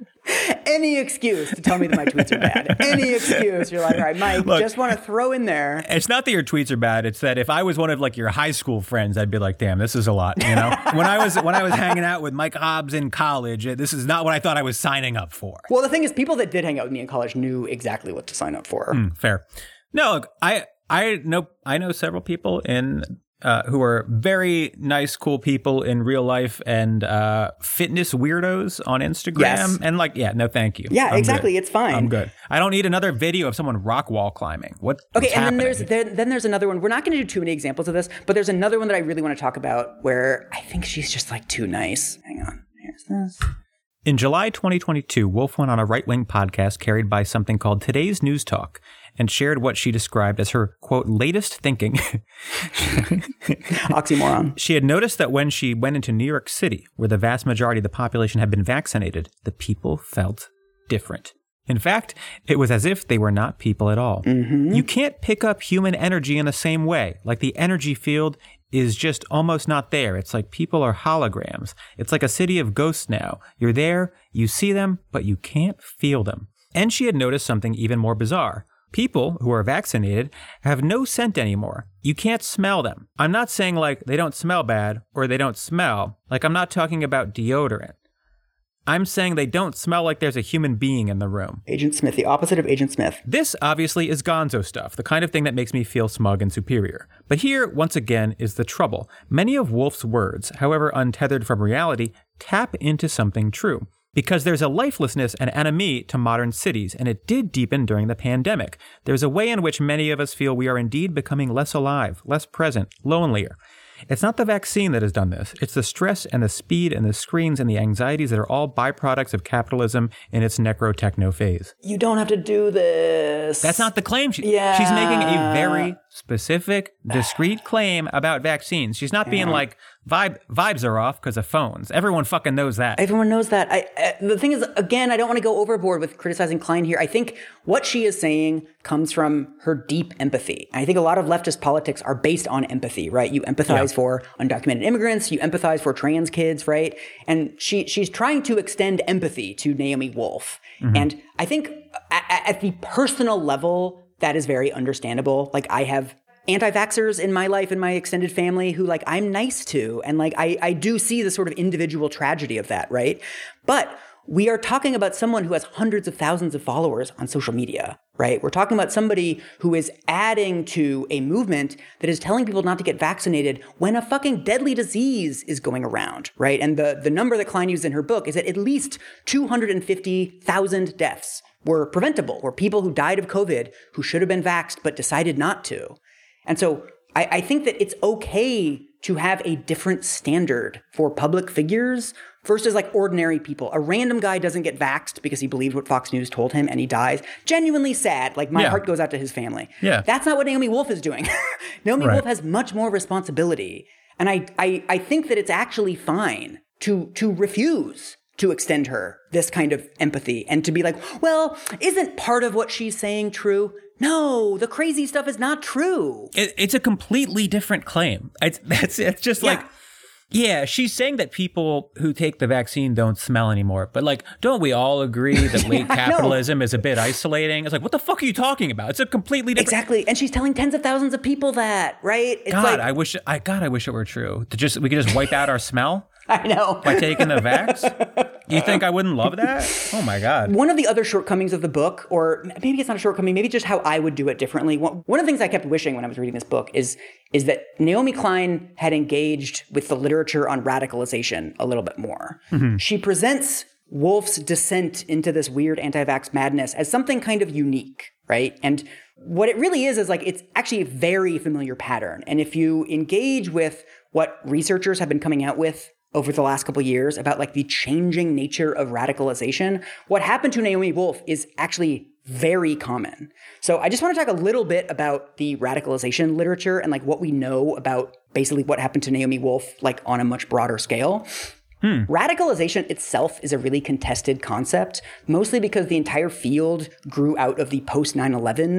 Any excuse to tell me that my tweets are bad. Any excuse. You're like, all right, Mike, Look, just want to throw in there. It's not that your tweets are bad. It's that if I was one of like your high school friends, I'd be like, damn, this is a lot. You know, when I was when I was hanging out with Mike Hobbs in college, this is not what I thought I was signing up for. Well, the thing is, people that did hang out with me in college knew exactly what to sign up for. Mm, fair. No, look, I I know I know several people in. Uh, who are very nice, cool people in real life and uh, fitness weirdos on Instagram. Yes. And like, yeah, no, thank you. Yeah, I'm exactly. Good. It's fine. I'm good. I don't need another video of someone rock wall climbing. What? Okay, and happening? then there's there, then there's another one. We're not going to do too many examples of this, but there's another one that I really want to talk about where I think she's just like too nice. Hang on. Here's this. In July twenty twenty-two, Wolf went on a right-wing podcast carried by something called Today's News Talk and shared what she described as her, quote, latest thinking. Oxymoron. She had noticed that when she went into New York City, where the vast majority of the population had been vaccinated, the people felt different. In fact, it was as if they were not people at all. Mm-hmm. You can't pick up human energy in the same way. Like the energy field is just almost not there. It's like people are holograms. It's like a city of ghosts now. You're there, you see them, but you can't feel them. And she had noticed something even more bizarre. People who are vaccinated have no scent anymore. You can't smell them. I'm not saying like they don't smell bad or they don't smell. Like I'm not talking about deodorant. I'm saying they don't smell like there's a human being in the room. Agent Smith, the opposite of Agent Smith. This obviously is gonzo stuff, the kind of thing that makes me feel smug and superior. But here, once again, is the trouble. Many of Wolf's words, however untethered from reality, tap into something true. Because there's a lifelessness and anomie to modern cities, and it did deepen during the pandemic. There's a way in which many of us feel we are indeed becoming less alive, less present, lonelier. It's not the vaccine that has done this. It's the stress and the speed and the screens and the anxieties that are all byproducts of capitalism in its necro-techno phase. You don't have to do this. That's not the claim. She, yeah. She's making a very specific, discrete claim about vaccines. She's not being yeah. like, vibe vibes are off because of phones. Everyone fucking knows that. Everyone knows that. I, I, the thing is, again, I don't want to go overboard with criticizing Klein here. I think what she is saying comes from her deep empathy. I think a lot of leftist politics are based on empathy, right? You empathize yeah. for undocumented immigrants. You empathize for trans kids, right? And she she's trying to extend empathy to Naomi Wolf. Mm-hmm. And I think at, at the personal level, that is very understandable. Like I have anti-vaxxers in my life, in my extended family who like I'm nice to. And like I, I do see the sort of individual tragedy of that, right? But we are talking about someone who has hundreds of thousands of followers on social media, right? We're talking about somebody who is adding to a movement that is telling people not to get vaccinated when a fucking deadly disease is going around, right? And the, the number that Klein used in her book is that at least two hundred fifty thousand deaths were preventable, were people who died of COVID who should have been vaxxed but decided not to. And so I, I think that it's okay to have a different standard for public figures versus like ordinary people. A random guy doesn't get vaxxed because he believed what Fox News told him and he dies. Genuinely sad. Like my yeah. heart goes out to his family. Yeah. That's not what Naomi Wolf is doing. Naomi right. Wolf has much more responsibility. And I, I, I think that it's actually fine to, to refuse to extend her this kind of empathy and to be like, well, isn't part of what she's saying true? No, the crazy stuff is not true. It, it's a completely different claim. It's, it's, it's just yeah. like, yeah, she's saying that people who take the vaccine don't smell anymore. But like, don't we all agree that late capitalism is a bit isolating? It's like, what the fuck are you talking about? It's a completely different... Exactly. And she's telling tens of thousands of people that, right? It's God, like... I wish, I God, I wish it were true. To just, we could just wipe out our smell. I know. By taking the vax? You think I wouldn't love that? Oh my God. One of the other shortcomings of the book, or maybe it's not a shortcoming, maybe just how I would do it differently. One of the things I kept wishing when I was reading this book is, is that Naomi Klein had engaged with the literature on radicalization a little bit more. Mm-hmm. She presents Wolf's descent into this weird anti-vax madness as something kind of unique, right? And what it really is, is like, it's actually a very familiar pattern. And if you engage with what researchers have been coming out with over the last couple of years about like the changing nature of radicalization, what happened to Naomi Wolf is actually very common. So I just want to talk a little bit about the radicalization literature and like what we know about basically what happened to Naomi Wolf, like on a much broader scale. Hmm. Radicalization itself is a really contested concept, mostly because the entire field grew out of the post nine eleven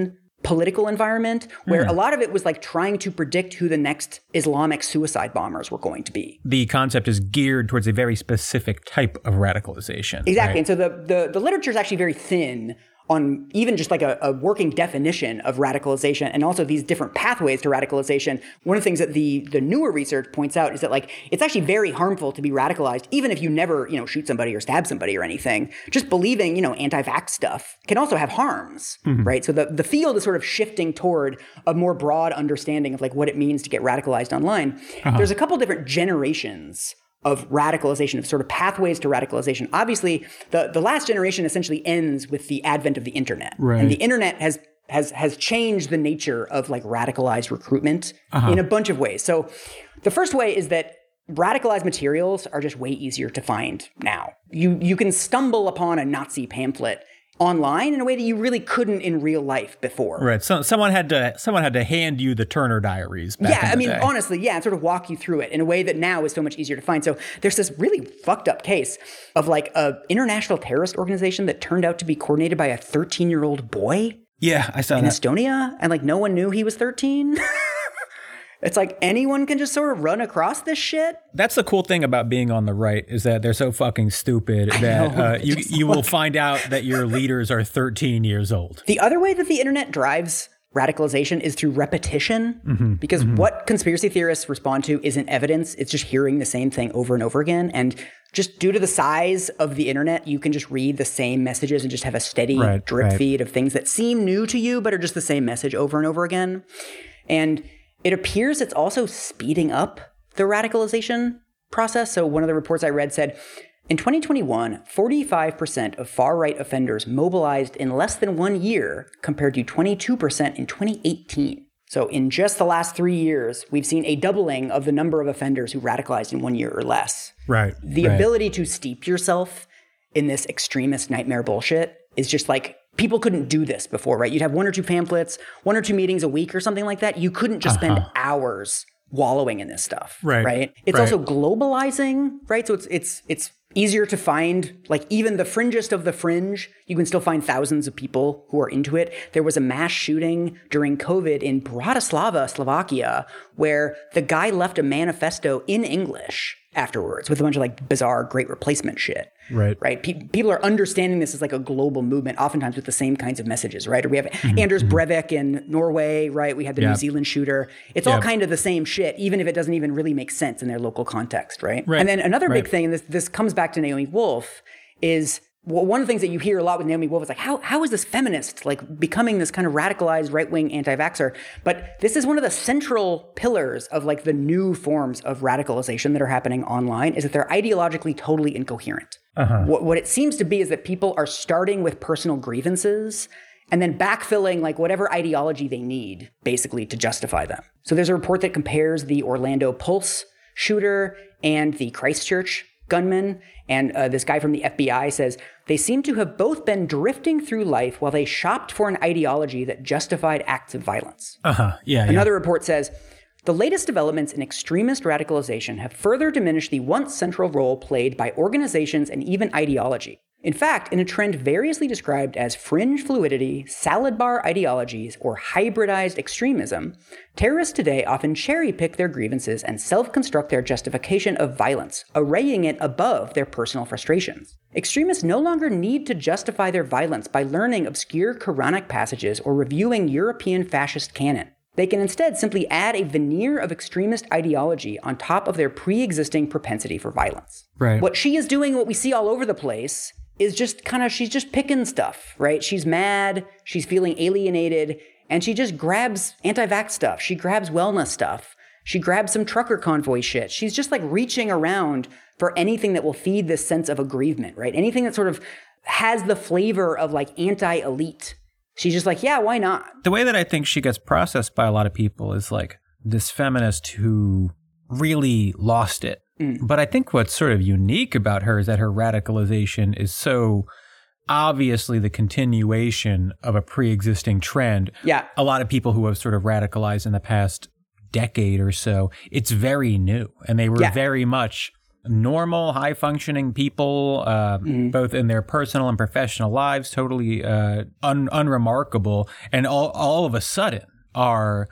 political environment where mm. a lot of it was like trying to predict who the next Islamic suicide bombers were going to be. The concept is geared towards a very specific type of radicalization. Exactly. Right? And so the, the, the literature is actually very thin on even just like a, a working definition of radicalization and also these different pathways to radicalization. One of the things that the the newer research points out is that like it's actually very harmful to be radicalized, even if you never, you know, shoot somebody or stab somebody or anything. Just believing, you know, anti-vax stuff can also have harms, mm-hmm. right? So the, the field is sort of shifting toward a more broad understanding of like what it means to get radicalized online. Uh-huh. There's a couple different generations of radicalization, of sort of pathways to radicalization. Obviously, the, the last generation essentially ends with the advent of the internet. Right. And the internet has has has changed the nature of like radicalized recruitment uh-huh. in a bunch of ways. So the first way is that radicalized materials are just way easier to find now. You you can stumble upon a Nazi pamphlet online in a way that you really couldn't in real life before. Right. So someone had to someone had to hand you the Turner Diaries back Yeah, in the I mean, day. honestly, yeah, and sort of walk you through it in a way that now is so much easier to find. So there's this really fucked up case of like a international terrorist organization that turned out to be coordinated by a thirteen-year-old boy. Yeah, I saw in that. Estonia, and like no one knew he was thirteen. It's like anyone can just sort of run across this shit. That's the cool thing about being on the right is that they're so fucking stupid that know, uh, you you will find out that your leaders are thirteen years old. The other way that the internet drives radicalization is through repetition, mm-hmm, because mm-hmm. what conspiracy theorists respond to isn't evidence. It's just hearing the same thing over and over again. And just due to the size of the internet, you can just read the same messages and just have a steady right, drip right. feed of things that seem new to you, but are just the same message over and over again. And it appears it's also speeding up the radicalization process. So one of the reports I read said, in twenty twenty-one, forty-five percent of far-right offenders mobilized in less than one year compared to twenty-two percent in twenty eighteen. So in just the last three years, we've seen a doubling of the number of offenders who radicalized in one year or less. Right. The right. ability to steep yourself in this extremist nightmare bullshit is just like, people couldn't do this before, right? You'd have one or two pamphlets, one or two meetings a week or something like that. You couldn't just uh-huh. spend hours wallowing in this stuff, right? right? It's right. also globalizing, right? So it's it's it's easier to find, like even the fringest of the fringe, you can still find thousands of people who are into it. There was a mass shooting during COVID in Bratislava, Slovakia, where the guy left a manifesto in English afterwards with a bunch of like bizarre Great Replacement shit. Right. Right. Pe- people are understanding this as like a global movement, oftentimes with the same kinds of messages, right? Or we have mm-hmm. Anders Breivik in Norway, right? We have the yeah. New Zealand shooter. It's yeah. all kind of the same shit, even if it doesn't even really make sense in their local context, right? right. And then another right. big thing, and this this comes back to Naomi Wolf, is well, one of the things that you hear a lot with Naomi Wolf is like, how how is this feminist like becoming this kind of radicalized right-wing anti-vaxxer? But this is one of the central pillars of like the new forms of radicalization that are happening online, is that they're ideologically totally incoherent. Uh-huh. What, what it seems to be is that people are starting with personal grievances and then backfilling like whatever ideology they need, basically, to justify them. So there's a report that compares the Orlando Pulse shooter and the Christchurch gunman. And uh, this guy from the F B I says, they seem to have both been drifting through life while they shopped for an ideology that justified acts of violence. Uh-huh. Yeah. Another yeah. report says, the latest developments in extremist radicalization have further diminished the once central role played by organizations and even ideology. In fact, in a trend variously described as fringe fluidity, salad bar ideologies, or hybridized extremism, terrorists today often cherry-pick their grievances and self-construct their justification of violence, arraying it above their personal frustrations. Extremists no longer need to justify their violence by learning obscure Quranic passages or reviewing European fascist canon. They can instead simply add a veneer of extremist ideology on top of their pre-existing propensity for violence. Right. What she is doing, what we see all over the place, is just kind of, she's just picking stuff, right? She's mad, she's feeling alienated, and she just grabs anti-vax stuff. She grabs wellness stuff. She grabs some trucker convoy shit. She's just like reaching around for anything that will feed this sense of aggrievement, right? Anything that sort of has the flavor of like anti-elite. She's just like, yeah, why not? The way that I think she gets processed by a lot of people is like this feminist who really lost it. Mm. But I think what's sort of unique about her is that her radicalization is so obviously the continuation of a pre-existing trend. Yeah. A lot of people who have sort of radicalized in the past decade or so, it's very new. And they were yeah. very much normal, high-functioning people, uh, mm. both in their personal and professional lives, totally uh, un- unremarkable, and all all of a sudden are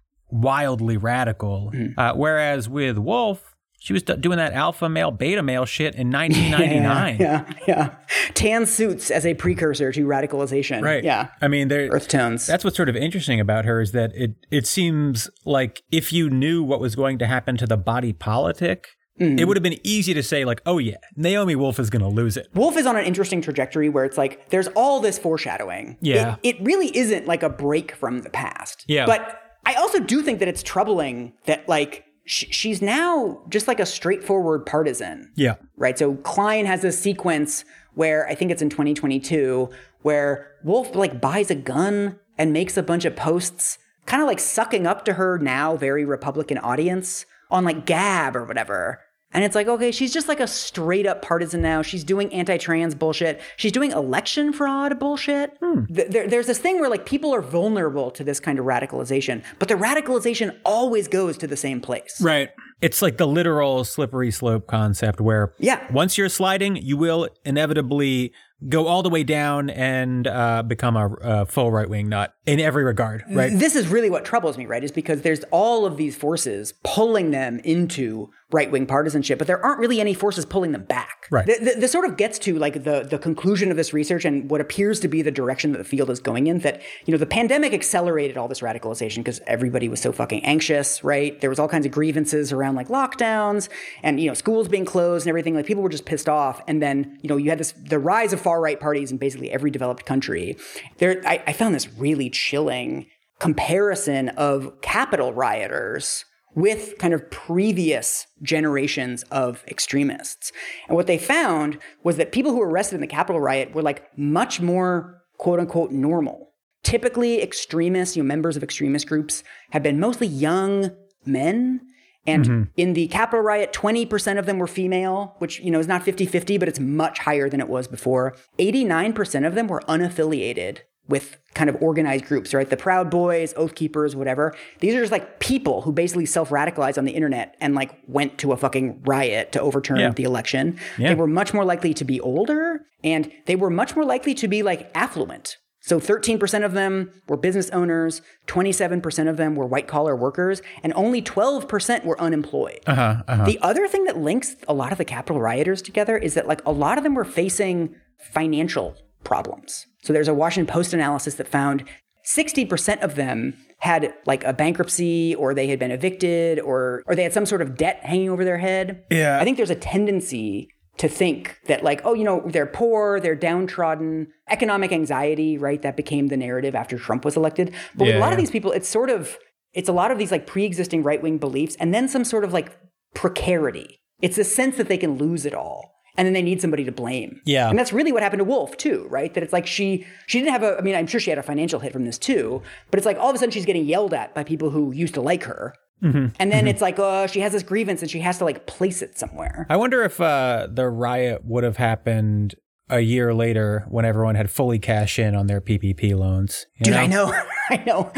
wildly radical. Mm. Uh, whereas with Wolf, she was d- doing that alpha male, beta male shit in nineteen ninety-nine. Yeah, yeah, yeah. Tan suits as a precursor to radicalization. Right. Yeah. I mean, earth tones. That's what's sort of interesting about her is that it, it seems like if you knew what was going to happen to the body politic, mm. it would have been easy to say like, oh yeah, Naomi Wolf is going to lose it. Wolf is on an interesting trajectory where it's like, there's all this foreshadowing. Yeah. It, it really isn't like a break from the past. Yeah. But I also do think that it's troubling that like, she's now just like a straightforward partisan. Yeah. Right. So Klein has this sequence where I think it's in twenty twenty-two where Wolf like buys a gun and makes a bunch of posts kind of like sucking up to her now very Republican audience on like Gab or whatever. And it's like, okay, she's just like a straight up partisan now. She's doing anti-trans bullshit. She's doing election fraud bullshit. Hmm. There, there's this thing where like people are vulnerable to this kind of radicalization, but the radicalization always goes to the same place. Right. It's like the literal slippery slope concept where yeah. once you're sliding, you will inevitably go all the way down and uh, become a, a full right-wing nut in every regard, right? This is really what troubles me, right, is because there's all of these forces pulling them into right-wing partisanship, but there aren't really any forces pulling them back. Right. Th- th- this sort of gets to like the, the conclusion of this research and what appears to be the direction that the field is going in, that, you know, the pandemic accelerated all this radicalization because everybody was so fucking anxious, right? There was all kinds of grievances around like lockdowns and, you know, schools being closed and everything. Like people were just pissed off. And then, you know, you had this, the rise of far-right parties in basically every developed country. There, I, I found this really chilling comparison of Capitol rioters with kind of previous generations of extremists. And what they found was that people who were arrested in the Capitol riot were like much more quote unquote normal. Typically extremists, you know, members of extremist groups have been mostly young men. And mm-hmm. in the Capitol riot, twenty percent of them were female, which, you know, is not fifty-fifty, but it's much higher than it was before. eighty-nine percent of them were unaffiliated with kind of organized groups, right? The Proud Boys, Oath Keepers, whatever. These are just like people who basically self-radicalized on the internet and like went to a fucking riot to overturn yeah. the election. Yeah. They were much more likely to be older and they were much more likely to be like affluent. So thirteen percent of them were business owners, twenty-seven percent of them were white-collar workers, and only twelve percent were unemployed. Uh-huh, uh-huh. The other thing that links a lot of the Capitol rioters together is that like a lot of them were facing financial problems. So there's a Washington Post analysis that found sixty percent of them had like a bankruptcy or they had been evicted or or they had some sort of debt hanging over their head. Yeah. I think there's a tendency to think that like, oh, you know, they're poor, they're downtrodden, economic anxiety, right? That became the narrative after Trump was elected. But yeah, with a lot yeah. of these people, it's sort of, it's a lot of these like pre-existing right-wing beliefs and then some sort of like precarity. It's a sense that they can lose it all. And then they need somebody to blame. Yeah. And that's really what happened to Wolf too, right? That it's like she she didn't have a, I mean, I'm sure she had a financial hit from this too, but it's like all of a sudden she's getting yelled at by people who used to like her. Mm-hmm. And then mm-hmm. it's like, uh, she has this grievance and she has to like place it somewhere. I wonder if uh, the riot would have happened a year later when everyone had fully cashed in on their P P P loans. Dude, know? I know. I know.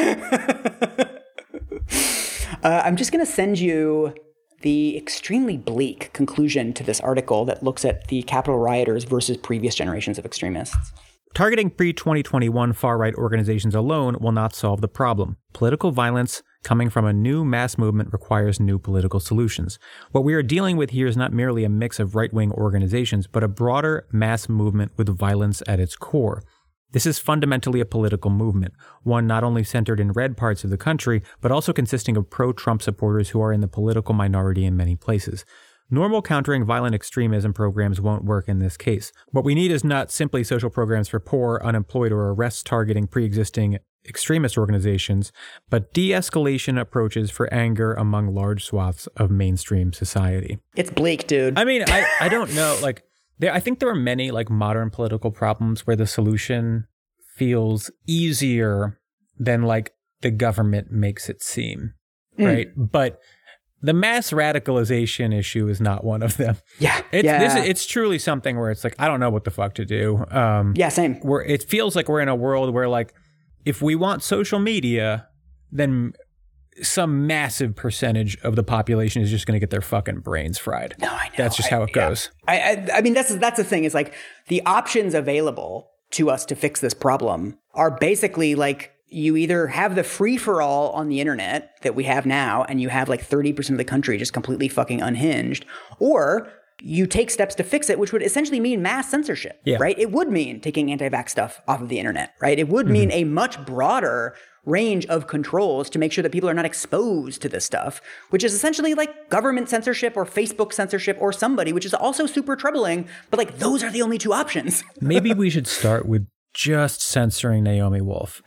uh, I'm just going to send you the extremely bleak conclusion to this article that looks at the Capitol rioters versus previous generations of extremists. Targeting pre twenty twenty-one far-right organizations alone will not solve the problem. Political violence coming from a new mass movement requires new political solutions. What we are dealing with here is not merely a mix of right-wing organizations, but a broader mass movement with violence at its core. This is fundamentally a political movement, one not only centered in red parts of the country, but also consisting of pro-Trump supporters who are in the political minority in many places. Normal countering violent extremism programs won't work in this case. What we need is not simply social programs for poor, unemployed, or arrests targeting pre-existing extremist organizations, but de-escalation approaches for anger among large swaths of mainstream society. It's bleak, dude. I mean, I, I don't know, like, there, I think there are many, like, modern political problems where the solution feels easier than, like, the government makes it seem, mm. right? But the mass radicalization issue is not one of them. Yeah, it's, yeah. This, it's truly something where it's like, I don't know what the fuck to do. Um, yeah, same. Where it feels like we're in a world where, like, if we want social media, then some massive percentage of the population is just going to get their fucking brains fried. No, I know. That's just I, how it yeah. goes. I, I, I mean, that's that's the thing is like the options available to us to fix this problem are basically like you either have the free for all on the internet that we have now, and you have like thirty percent of the country just completely fucking unhinged, or you take steps to fix it, which would essentially mean mass censorship, yeah. right? It would mean taking anti-vax stuff off of the internet, right? It would mm-hmm. mean a much broader range of controls to make sure that people are not exposed to this stuff, which is essentially like government censorship or Facebook censorship or somebody, which is also super troubling. But like those are the only two options. Maybe we should start with just censoring Naomi Wolf.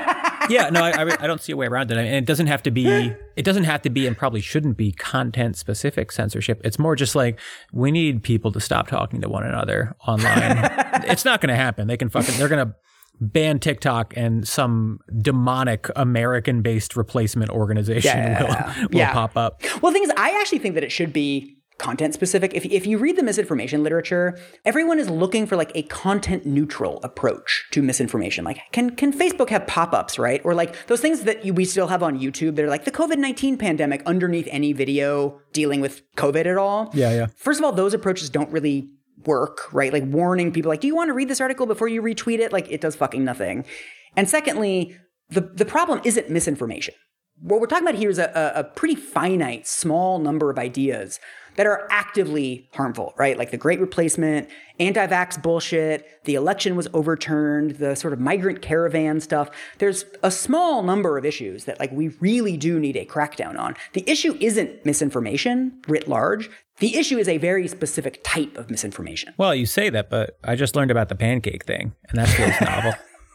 Yeah, no, I, I don't see a way around it. I mean, it doesn't have to be, it doesn't have to be and probably shouldn't be content-specific censorship. It's more just like, we need people to stop talking to one another online. It's not going to happen. They can fucking, they're going to ban TikTok and some demonic American-based replacement organization yeah, will, will yeah. pop up. Well, the thing is, I actually think that it should be content specific. If if you read the misinformation literature, everyone is looking for like a content neutral approach to misinformation. Like, can can Facebook have pop-ups, right? Or like those things that you, we still have on YouTube that are like the COVID nineteen pandemic underneath any video dealing with COVID at all. Yeah, yeah. First of all, those approaches don't really work, right? Like warning people like, do you want to read this article before you retweet it? Like it does fucking nothing. And secondly, the, the problem isn't misinformation. What we're talking about here is a, a pretty finite, small number of ideas that are actively harmful, right? Like the Great Replacement, anti-vax bullshit, the election was overturned, the sort of migrant caravan stuff. There's a small number of issues that like we really do need a crackdown on. The issue isn't misinformation writ large. The issue is a very specific type of misinformation. Well, you say that, but I just learned about the pancake thing, and that feels novel.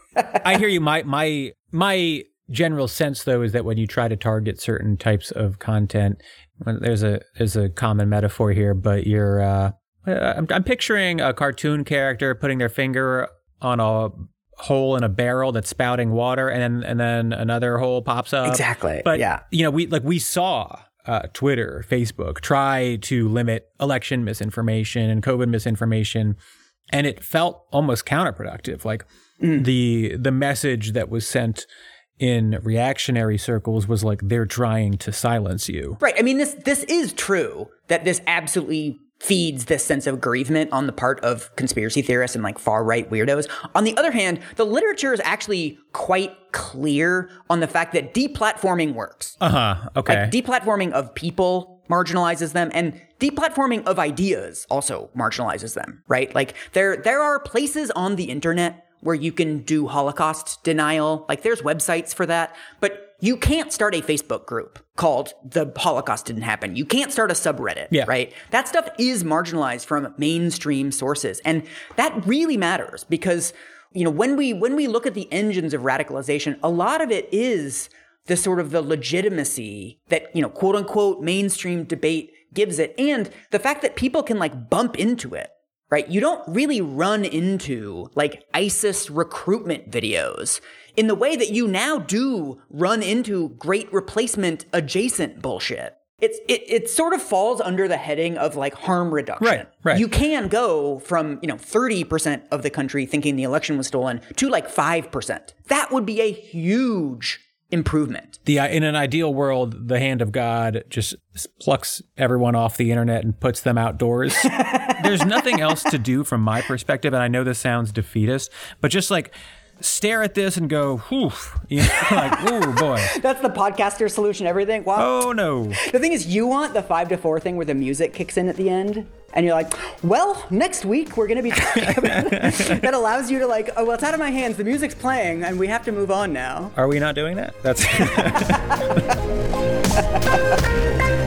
I hear you. My my my general sense, though, is that when you try to target certain types of content, there's a there's a common metaphor here, but you're uh, I'm, I'm picturing a cartoon character putting their finger on a hole in a barrel that's spouting water, and then and then another hole pops up. Exactly. But yeah, you know, we like we saw. Uh, Twitter, Facebook, try to limit election misinformation and COVID misinformation, and it felt almost counterproductive. Like mm. the the message that was sent in reactionary circles was like, they're trying to silence you. Right. I mean, this this is true that this absolutely feeds this sense of aggrievement on the part of conspiracy theorists and like far right weirdos. On the other hand, the literature is actually quite clear on the fact that deplatforming works. Uh-huh. Okay. Like deplatforming of people marginalizes them, and deplatforming of ideas also marginalizes them, right? Like there there are places on the internet where you can do Holocaust denial. Like there's websites for that, but you can't start a Facebook group called The Holocaust Didn't Happen. You can't start a subreddit, yeah. right? That stuff is marginalized from mainstream sources. And that really matters because, you know, when we when we look at the engines of radicalization, a lot of it is the sort of the legitimacy that, you know, quote unquote mainstream debate gives it. And the fact that people can like bump into it. Right? You don't really run into like ISIS recruitment videos in the way that you now do run into Great Replacement adjacent bullshit. It's it it sort of falls under the heading of like harm reduction. Right, right. You can go from, you know, thirty percent of the country thinking the election was stolen to like five percent. That would be a huge improvement. The in an ideal world, the hand of God just plucks everyone off the internet and puts them outdoors. There's nothing else to do from my perspective, and I know this sounds defeatist, but just like stare at this and go, whew, you know, like, oh boy. That's the podcaster solution, everything. Wow. Oh no. The thing is, you want the five to four thing where the music kicks in at the end, and you're like, well, next week we're going to be talking about that allows you to like, oh, well, it's out of my hands. The music's playing, and we have to move on now. Are we not doing that? That's.